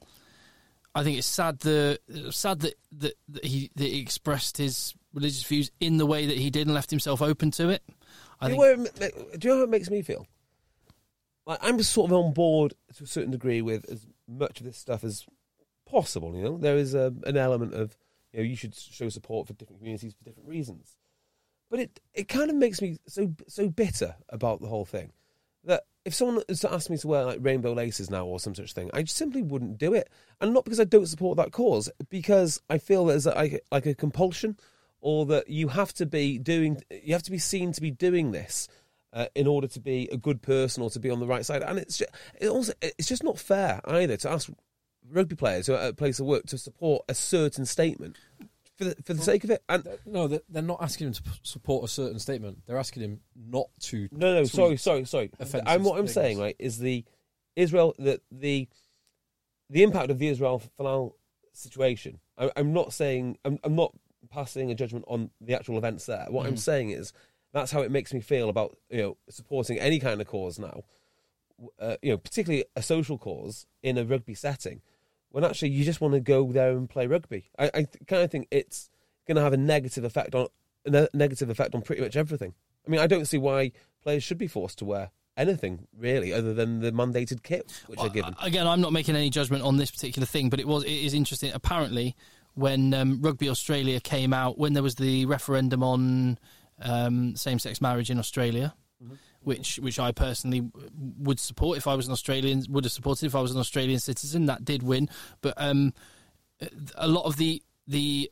I think it's sad the sad that, that, that he that he expressed his religious views in the way that he did and left himself open to it. I do, think, you know what it, do you know how it makes me feel? Like, I'm just sort of on board to a certain degree with as much of this stuff as possible. You know, there is a, an element of, you know, you should show support for different communities for different reasons. But it, it kind of makes me so so bitter about the whole thing that if someone was to ask me to wear like rainbow laces now or some such thing, I simply wouldn't do it. And not because I don't support that cause, because I feel there's like, like a compulsion, or that you have to be doing, you have to be seen to be doing this uh, in order to be a good person or to be on the right side. And it's just, it also it's just not fair either to ask rugby players who are at a place of work to support a certain statement. For the, for the sake of it, and No, they're, they're not asking him to p- support a certain statement. They're asking him not to. no, no, tweet sorry, sorry, sorry. offensive I'm what I'm statements. saying, right, is the Israel the the the impact of the Israel Folau situation. I, I'm not saying I'm, I'm not passing a judgment on the actual events there. What I'm saying is that's how it makes me feel about, you know, supporting any kind of cause now. Uh, you know, particularly a social cause in a rugby setting, when actually you just want to go there and play rugby. I, I th- kind of think it's going to have a negative effect on a ne- negative effect on pretty much everything. I mean, I don't see why players should be forced to wear anything really other than the mandated kit which well, they're given. Again, I'm not making any judgment on this particular thing, but it was it is interesting. Apparently, when um, Rugby Australia came out, when there was the referendum on um, same-sex marriage in Australia, mm-hmm. which which I personally would support if I was an Australian, would have supported if I was an Australian citizen. That did win, but um, a lot of the the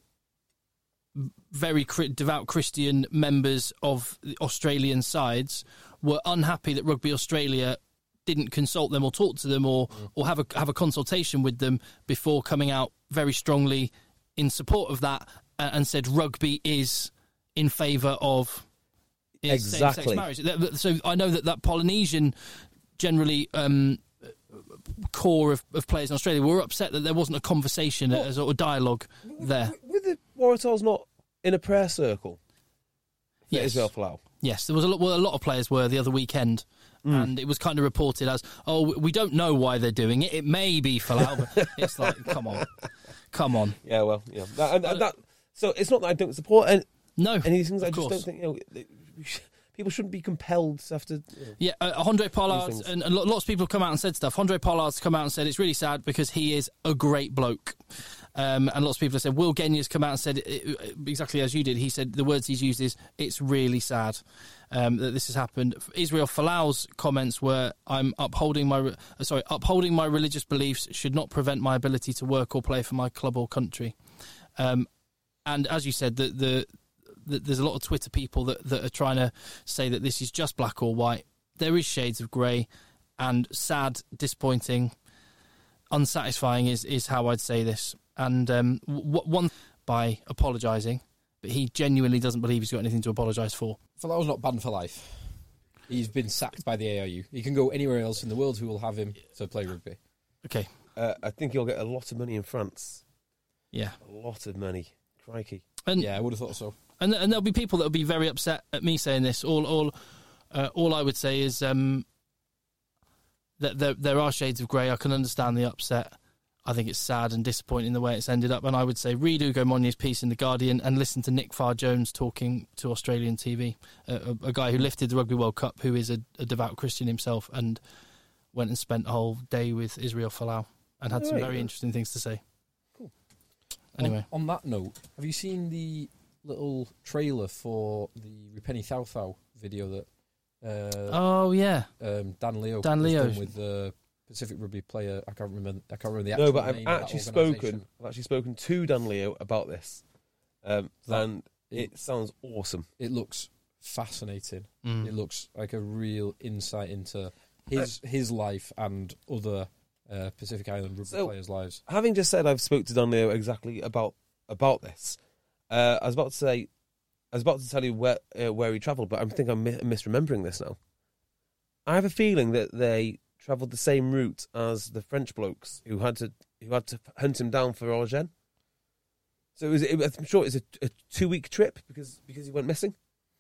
very devout Christian members of the Australian sides were unhappy that Rugby Australia didn't consult them or talk to them or Mm. or have a have a consultation with them before coming out very strongly in support of that uh, and said rugby is in favour of is Exactly. same-sex marriage. Th- th- So I know that that Polynesian generally um, core of, of players in Australia were upset that there wasn't a conversation, a sort of dialogue there. Were the Waratahs not in a prayer circle? For Yes. Israel Folau. Yes, there was a lot. Well, a lot of players were the other weekend, Mm. and it was kind of reported as, "Oh, we don't know why they're doing it. It may be Folau." But it's like, come on, come on. Yeah, well, yeah. That, and, and that, so it's not that I don't support any, No, any of these things. of I just course. don't think you know they- we sh- people shouldn't be compelled to have to. You know, Yeah, uh, Andre These Pollard, things. and, and lo- lots of people have come out and said stuff. Andre Pollard's come out and said it's really sad because he is a great bloke. Um, and lots of people have said, Will Genya's come out and said it, it, exactly as you did. He said the words he's used is, it's really sad um, that this has happened. Israel Folau's comments were, I'm upholding my, re- uh, sorry, upholding my religious beliefs should not prevent my ability to work or play for my club or country. Um, and as you said, the, the, the, there's a lot of Twitter people that, that are trying to say that this is just black or white. There is shades of grey, and sad, disappointing, unsatisfying is, is how I'd say this. And um, w- one by apologising, but he genuinely doesn't believe he's got anything to apologise for. Folau's not banned for life. He's been sacked by the A R U. He can go anywhere else in the world who will have him to play rugby. Okay, uh, I think you'll get a lot of money in France. yeah, A lot of money. Crikey. and Yeah, I would have thought so. and, and there'll be people that will be very upset at me saying this. All all uh, all I would say is um, that there there are shades of grey. I can understand the upset. I think it's sad and disappointing the way it's ended up. And I would say read Ugo Monye's piece in The Guardian and listen to Nick Farr-Jones talking to Australian T V, a, a, a guy who lifted the Rugby World Cup, who is a, a devout Christian himself, and went and spent a whole day with Israel Folau and had some Right. very interesting things to say. Cool. Anyway. On, on that note, have you seen the little trailer for the Rupenny Thau Thau video that uh, Oh, yeah. um, Dan Leo Dan has Leo. done with the Pacific Rugby player? I can't remember. I can't remember the actual No, but I've name of that actually organisation. spoken. I've actually spoken to Dan Leo about this, um, That- and it sounds awesome. It looks fascinating. Mm. It looks like a real insight into his his life and other uh, Pacific Island rugby So- players' lives. Having just said I've spoke to Dan Leo exactly about about this, uh, I was about to say, I was about to tell you where uh, where he travelled, but I think I'm mi- misremembering this now. I have a feeling that they travelled the same route as the French blokes who had to who had to hunt him down for Orgen. So it was, it, I'm sure it was a, a two week trip because because he went missing.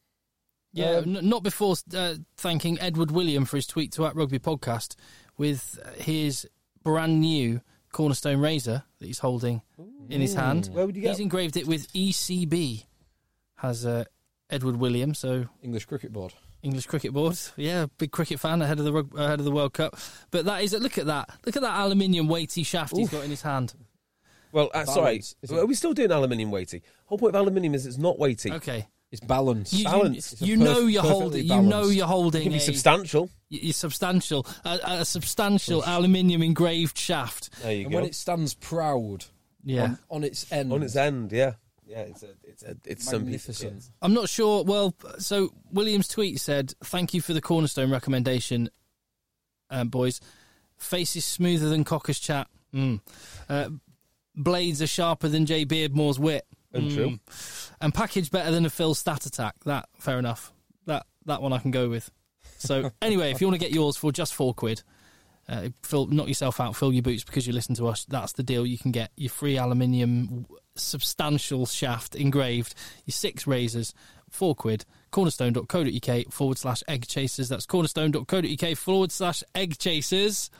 Yeah, Um, n- not before uh, thanking Edward William for his tweet to At Rugby Podcast with his brand new Cornerstone razor that he's holding in his hand. Where would you get He's it? engraved it with E C B, has uh, Edward William, so English Cricket Board. English Cricket Board. Yeah, big cricket fan ahead of the rug- ahead of the World Cup. But that is, look at that. Look at that aluminium weighty shaft he's got in his hand. Well, uh, sorry, Balance, is it? are we still doing aluminium weighty? Whole point of aluminium is it's not weighty. Okay. It's balanced. You, you, Balance. It's a you perf- know you're perfectly holding. You know balanced. you're It holding. can be a- substantial. You're substantial, a, a substantial aluminium engraved shaft. There you and go. when it stands proud Yeah, on, on its end. On its end, yeah, yeah, it's a, it's a, it's some piece of Magnificent. kit. I'm not sure. Well, so William's tweet said, "Thank you for the Cornerstone recommendation, um, boys. Face is smoother than Cocker's chat. Mm. Uh, blades are sharper than Jay Beardmore's wit. Untrue. Mm. And packaged better than a Phil stat attack. That fair enough. That that one I can go with. So anyway, if you want to get yours for just four quid, uh, Phil, knock yourself out, fill your boots because you listen to us. That's the deal. You can get your free aluminium substantial shaft engraved, your six razors, four quid. Cornerstone.co.uk forward slash egg chasers. That's cornerstone.co.uk forward slash egg chasers.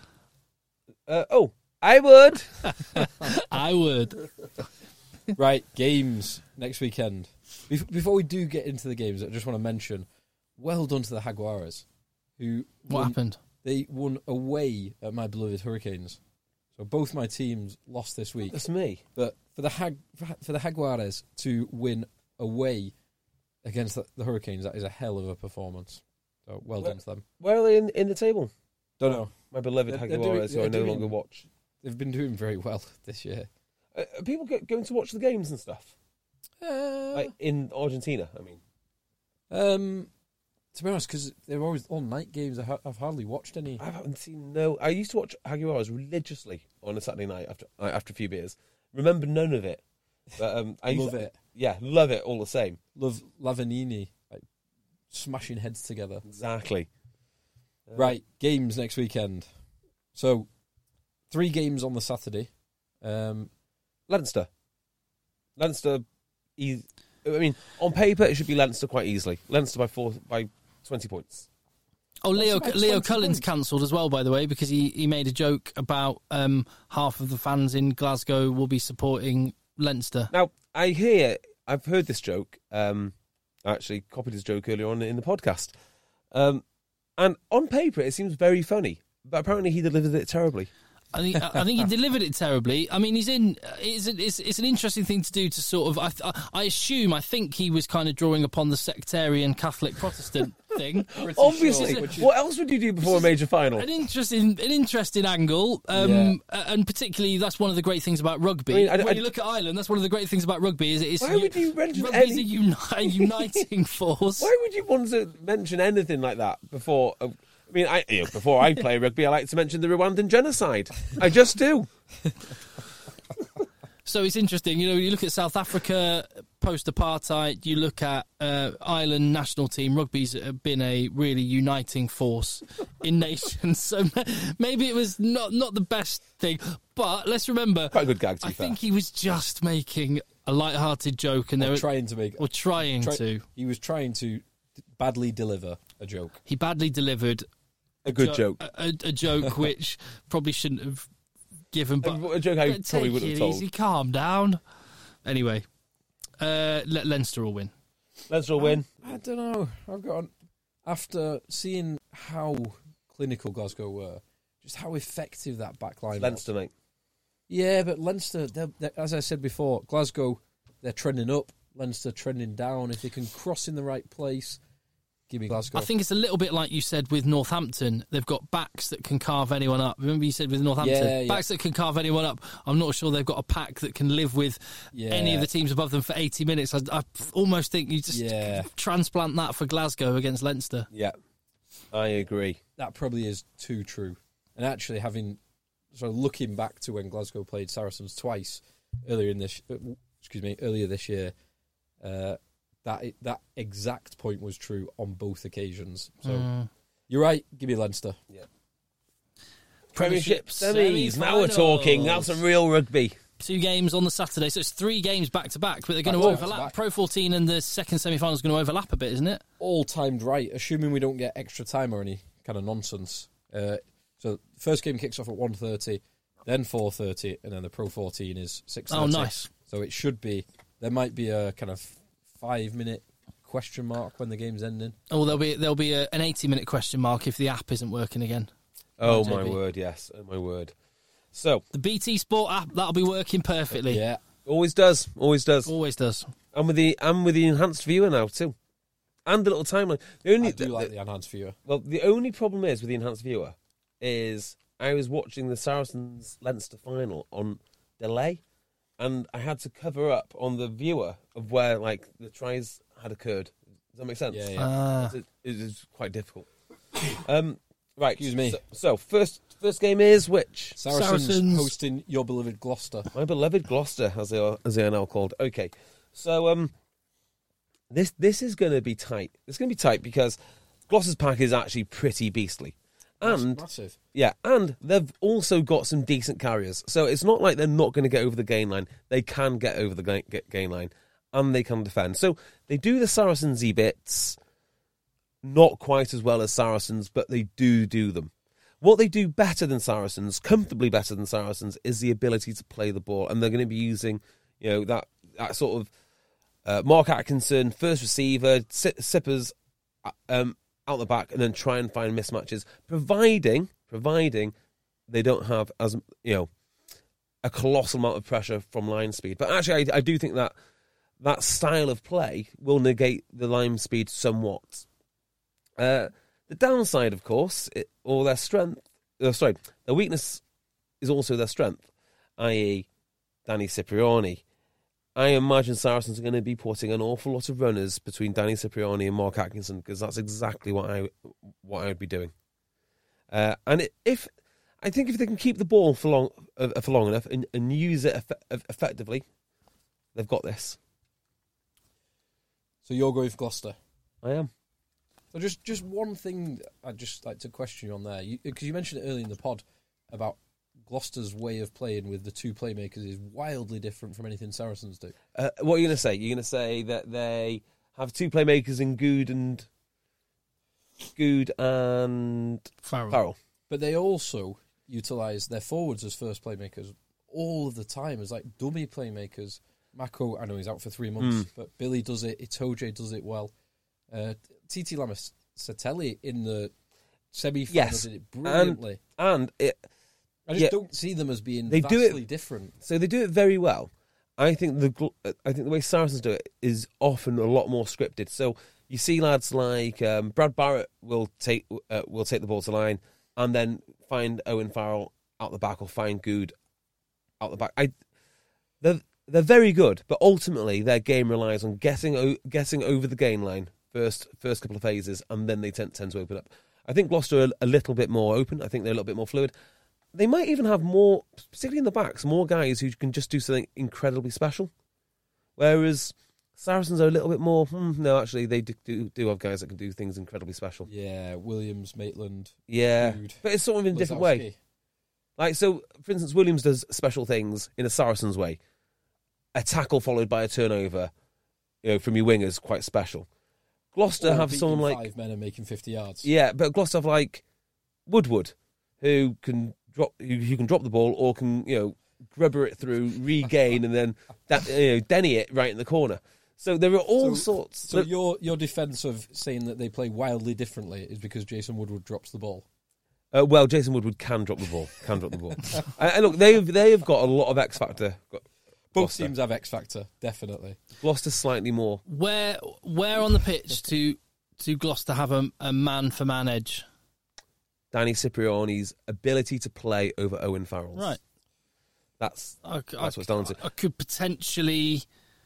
Uh, oh, I would. I would. Right, games next weekend. Bef- Before we do get into the games, I just want to mention, well done to the Jaguares, who What won- happened? They won away at my beloved Hurricanes. So both my teams lost this week. That's me. But for the Hag- for the Jaguares to win away against the, the Hurricanes, that is a hell of a performance. So well Well- done to them. Where are they in, in the table? Don't know. My beloved They're- they're Jaguares, who doing- I no they're longer doing- watch. They've been doing very well this year. Uh, are people go, going to watch the games and stuff? Uh, Like in Argentina, I mean. um, To be honest, because they're always all night games. I ha- I've hardly watched any. I haven't seen no. I used to watch Jaguars religiously on a Saturday night after uh, after a few beers. Remember none of it. But, um, I Love used, it. Yeah, love it all the same. Love Lavanini, like smashing heads together. Exactly. Uh, Right, games next weekend. So, three games on the Saturday. Um, Leinster. Leinster. E- I mean, on paper it should be Leinster quite easily. Leinster by four by twenty points. Oh, Leo about Leo twenty Cullen's points? cancelled as well, by the way, because he, he made a joke about um, half of the fans in Glasgow will be supporting Leinster. Now, I hear, I've heard this joke. Um, I actually copied his joke earlier on in the podcast. Um, and on paper, it seems very funny, but apparently he delivered it terribly. I think, I think he delivered it terribly. I mean, he's in. It's, it's, it's an interesting thing to do to sort of. I, I assume. I think he was kind of drawing upon the sectarian Catholic Protestant thing. Obviously, sure, which is- what else would you do before a major final? An interesting, an interesting angle, um, Yeah. uh, and particularly that's one of the great things about rugby. I mean, I- when I- you look at Ireland, that's one of the great things about rugby. Is it is Why would you mention rugby's any- a, uni- a uniting force. Why would you want to mention anything like that before? Uh, I mean, I, you know, before I play rugby, I like to mention the Rwandan genocide. I just do. So it's interesting, you know, you look at South Africa post-apartheid, you look at uh, Ireland national team, rugby's been a really uniting force in nations. So maybe it was not not the best thing, but let's remember, Quite a good gag, to I be fair. think he was just making a light-hearted joke, and they or were trying to make. or trying try- to. He was trying to badly deliver a joke. He badly delivered A good jo- joke. a, a joke which probably shouldn't have given. But A, a joke I but probably take wouldn't it have told. easy, calm down. Anyway, uh, Le- Leinster will win. Leinster will win. I don't know. I've got after seeing how clinical Glasgow were, just how effective that back line was. Leinster, mate. Yeah, but Leinster, they're, they're, as I said before, Glasgow, they're trending up. Leinster trending down. If they can cross in the right place, give me Glasgow. I think it's a little bit like you said with Northampton. They've got backs that can carve anyone up. Remember you said with Northampton? Yeah, yeah. Backs that can carve anyone up. I'm not sure they've got a pack that can live with Yeah. any of the teams above them for eighty minutes. I, I almost think you just Yeah. transplant that for Glasgow against Leinster. Yeah, I agree. that probably is too true. And actually, having so looking back to when Glasgow played Saracens twice earlier in this, uh, excuse me, earlier this year, uh, that that exact point was true on both occasions. So Mm. you're right. Give me Leinster. Yeah. Premiership Premiership semis. Now we're semi-finals. talking. That's some real rugby. Two games on the Saturday, so it's three games back to back, but they're going to Back to overlap. back. Pro fourteen and the second semi-final is going to overlap a bit, isn't it? All timed right, assuming we don't get extra time or any kind of nonsense. Uh, so the first game kicks off at one thirty, then four thirty, and then the Pro fourteen is six thirty. Oh, nice. So it should be, there might be a kind of five-minute question mark when the game's ending. Oh, there'll be there'll be a, an eighty-minute question mark if the app isn't working again. Oh, J my B. word, yes. Oh, my word. So, The B T Sport app, that'll be working perfectly. Yeah. always does. Always does. Always does. And with the and with the enhanced viewer now, too. And the little timeline. The only, I do the- like the- the enhanced viewer. Well, the only problem is with the enhanced viewer is I was watching the Saracens Leinster final on delay, and I had to cover up on the viewer of where like the tries had occurred. Does that make sense? Yeah, yeah. Ah. It, it is quite difficult. Um, right. Excuse me. So, so first first game is which? Saracens, Saracens. hosting your beloved Gloucester. My beloved Gloucester, as they are, as they are now called. Okay, so um, this this is going to be tight. It's going to be tight because Gloucester's pack is actually pretty beastly, and Massive. yeah, and they've also got some decent carriers. So it's not like they're not going to get over the gain line. They can get over the gain, get gain line, and they can defend. So they do the Saracens-y bits, not quite as well as Saracens, but they do do them. What they do better than Saracens, comfortably better than Saracens, is the ability to play the ball, and they're going to be using, you know, that that sort of uh, Mark Atkinson, first receiver, si- sippers um, out the back, and then try and find mismatches, providing providing they don't have as you know a colossal amount of pressure from line speed. But actually, I, I do think that that style of play will negate the line speed somewhat. Uh, The downside, of course, it, or their strength, uh, sorry, their weakness is also their strength, that is. Danny Cipriani. I imagine Saracens are going to be putting an awful lot of runners between Danny Cipriani and Mark Atkinson, because that's exactly what I what I would be doing. Uh, and if I think if they can keep the ball for long uh, for long enough and, and use it eff- effectively, they've got this. So you're going for Gloucester? I am. So just just one thing I'd just like to question you on there, because you, you mentioned it earlier in the pod about Gloucester's way of playing with the two playmakers is wildly different from anything Saracens do. Uh, what are you going to say? You're going to say that they have two playmakers in Good and Good and Farrell. Farrell. But they also utilise their forwards as first playmakers all of the time as like dummy playmakers. Mako, I know he's out for three months, Mm. but Billy does it. Itoje does it well. Uh, Titi Lamasatelli in the semi-final Yes. did it brilliantly. And, and it, I just yeah, don't see them as being they do vastly it- different. so they do it very well. I think the gl- I think the way Saracens do it is often a lot more scripted. So you see lads like um, Brad Barrett will take uh, will take the ball to line and then find Owen Farrell out the back or find Good out the back. I they're they're very good, but ultimately their game relies on getting o- getting over the gain line first first couple of phases, and then they tend tend to open up. I think Gloucester are a little bit more open. I think they're a little bit more fluid. They might even have more, particularly in the backs, more guys who can just do something incredibly special. Whereas Saracens are a little bit more, hmm, no, actually, they do, do, do have guys that can do things incredibly special. Yeah, Williams, Maitland. Yeah, Good. but it's sort of in a different way. Lozowski. Like, so, for instance, Williams does special things in a Saracens way. A tackle followed by a turnover, you know, from your wingers, quite special. Gloucester Or have beating someone like... five men and making fifty yards. Yeah, but Gloucester have like Woodward, who can drop who, who can drop the ball or can, you know, grubber it through, regain, and then that, you know, denny it right in the corner. So there are all So- sorts. So Look, your your defence of saying that they play wildly differently is because Jason Woodward drops the ball. uh, well, Jason Woodward can drop the ball. Can drop the ball. and, and look, they've they have got a lot of X factor. Got- Both Gloucester. teams have X factor, definitely. Gloucester slightly more. Where where on the pitch to to Gloucester have a, a man for man edge? Danny Cipriani's ability to play over Owen Farrell's. Right. That's I, that's I, what it's down to. I could potentially,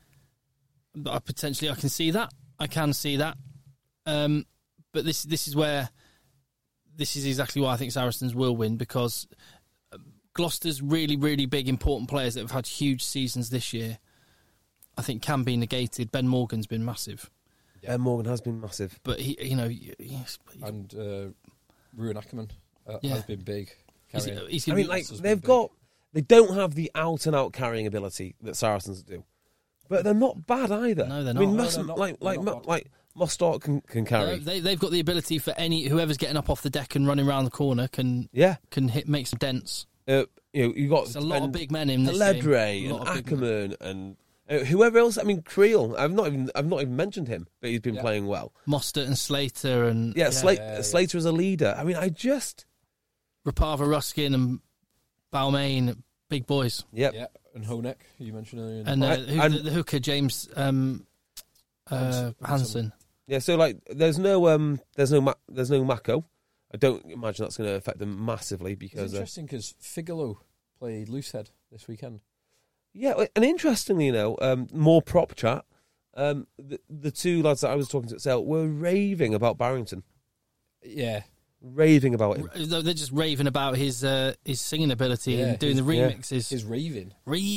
I potentially I can see that. I can see that. Um, but this this is where this is exactly why I think Saracens will win, because Gloucester's really really big important players that have had huge seasons this year, I think, can be negated. Ben Morgan's been massive, Ben Morgan has been massive. but he you know he, he's, And uh, Ruan Ackerman uh, Yeah. has been big. he's, Carrying- he's I gonna mean, be- like, has been they've big. got, they don't have the out and out carrying ability that Saracens do, but they're not bad either. No, they're I mean, not. No, Mas- they're not- like they're like not Ma- bad. like Mostart can can carry. they, they've got the ability for any whoever's getting up off the deck and running around the corner can Yeah, can hit make some dents. uh, you know, you got There's a lot of and big men in this Ledre game. A and lot of big men. Ackerman and uh, whoever else. I mean, Creel. I've not even I've not even mentioned him, but he's been Yeah. playing well. Mostert and Slater and Yeah, Sla- yeah, yeah. Slater is a leader. I mean, I just Rapava Ruskin and Balmain, big boys. yep. Yeah, and Honeck, who you mentioned earlier. in the And, uh, Right, who, and- the, the hooker, James um, uh, Hansen. Hansen. Yeah, so like, there's no um, there's no Ma- there's no Mako. I don't imagine that's going to affect them massively It's because uh, interesting because Figalo played Loosehead this weekend. yeah, and interestingly, you know, um, more prop chat. Um, the, the two lads that I was talking to at Sale were raving about Barrington, Yeah, raving about him. R- They're just raving about his uh, his singing ability Yeah, and doing his- the yeah. remixes. his raving.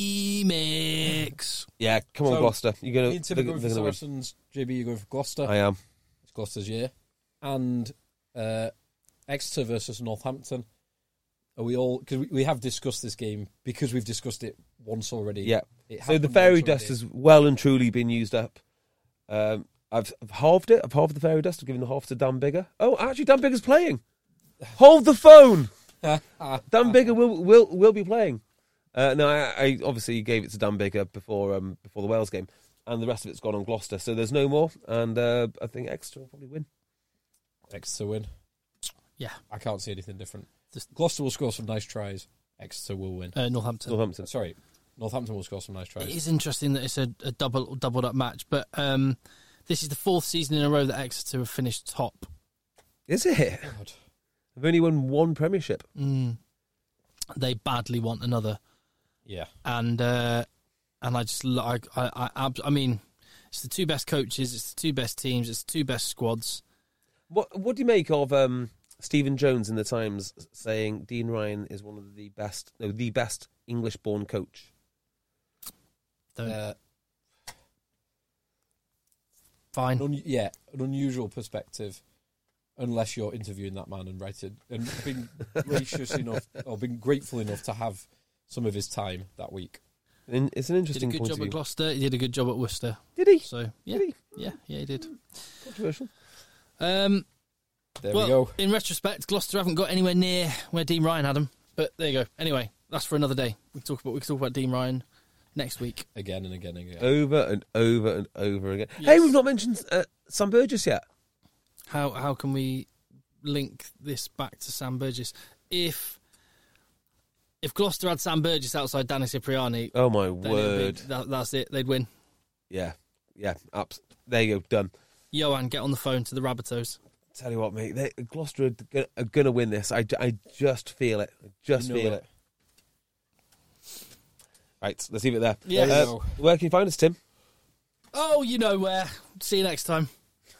Remix. Yeah, come on, So, Gloucester, you're gonna. Me and Tim they're, are going for they're gonna win. Saracens. J B, you're going for Gloucester. I am. It's Gloucester's year. And uh, Exeter versus Northampton. Are we all? Because we, we have discussed this game because we've discussed it once already. Yeah. It So the happened fairy once dust already. has well and truly been used up. Um, I've, I've halved it. I've halved the fairy dust. I've given the half to Dan Bigger. Oh, actually, Dan Bigger's playing. Hold the phone. Dan Bigger will will will be playing. Uh, no, I, I obviously gave it to Dan Bigger before um, before the Wales game, and the rest of it's gone on Gloucester. So there's no more, and uh, I think Exeter will probably win. Exeter win. Yeah. I can't see anything different. Just- Gloucester will score some nice tries. Exeter will win. Uh, Northampton. Northampton. Sorry, Northampton will score some nice It tries. is interesting that it's a, a double doubled up match, but um, this is the fourth season in a row that Exeter have finished top. Is it? God. I've only won one Premiership. Mm. They badly want another, Yeah. and uh, and I just like I, I I I mean, it's the two best coaches, it's the two best teams, it's the two best squads. What What do you make of um, Stephen Jones in the Times saying Dean Ryan is one of the best, no, the best English-born coach? Don't. Uh, Fine. An un- yeah, an unusual perspective, unless you're interviewing that man and writing and being gracious enough or being grateful enough to have some of his time that week. In, it's an Did a interesting good point job of at view. Gloucester. He did a good job at Worcester. Did he? So yeah, Did he? yeah, yeah, he did. Controversial. Um, There well, we go. in retrospect, Gloucester haven't got anywhere near where Dean Ryan had him. But there you go. Anyway, that's for another day. We can talk about we can talk about Dean Ryan next week. Again and again and again. Over and over and over again. Yes. Hey, we've not mentioned uh, Sam Burgess yet. How how can we link this back to Sam Burgess? If if Gloucester had Sam Burgess outside Danny Cipriani, Oh my then it'd be- word! that, that's it. They'd win. Yeah, yeah. Abs- there you go. Done. Johan, get on the phone to the Rabbitohs. Tell you what, mate. They, Gloucester are, g- are going to win this. I, j- I just feel it. I just You know feel it. it. Right, let's leave it there. Yeah. There you Uh, go. where can you find us, Tim? Oh, you know where. See you next time.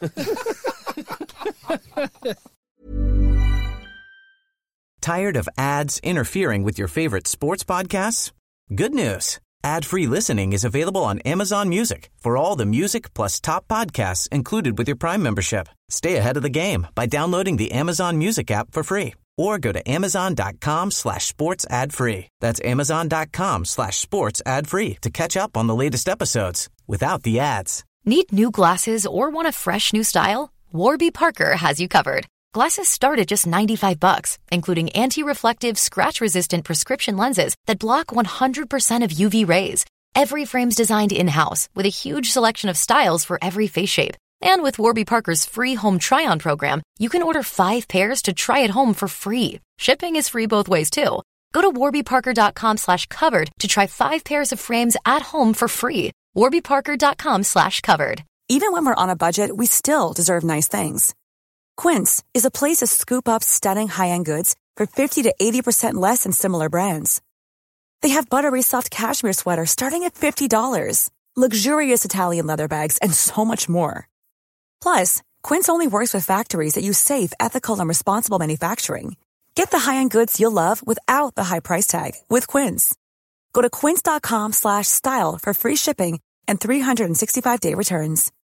Tired of ads interfering with your favorite sports podcasts? Good news. Ad-free listening is available on Amazon Music for all the music plus top podcasts included with your Prime membership. Stay ahead of the game by downloading the Amazon Music app for free or go to amazon.com slash sports ad free. That's amazon.com slash sports ad free to catch up on the latest episodes without the ads. Need new glasses or want a fresh new style? Warby Parker has you covered. Glasses start at just ninety-five bucks, including anti-reflective, scratch-resistant prescription lenses that block one hundred percent of U V rays. Every frame's designed in-house with a huge selection of styles for every face shape. And with Warby Parker's free home try-on program, you can order five pairs to try at home for free. Shipping is free both ways, too. Go to warbyparker.com slash covered to try five pairs of frames at home for free. warbyparker.com slash covered. Even when we're on a budget, we still deserve nice things. Quince is a place to scoop up stunning high-end goods for fifty to eighty percent less than similar brands. They have buttery soft cashmere sweaters starting at fifty dollars, luxurious Italian leather bags, and so much more. Plus, Quince only works with factories that use safe, ethical, and responsible manufacturing. Get the high-end goods you'll love without the high price tag with Quince. Go to quince.com slash style for free shipping and three sixty-five day returns.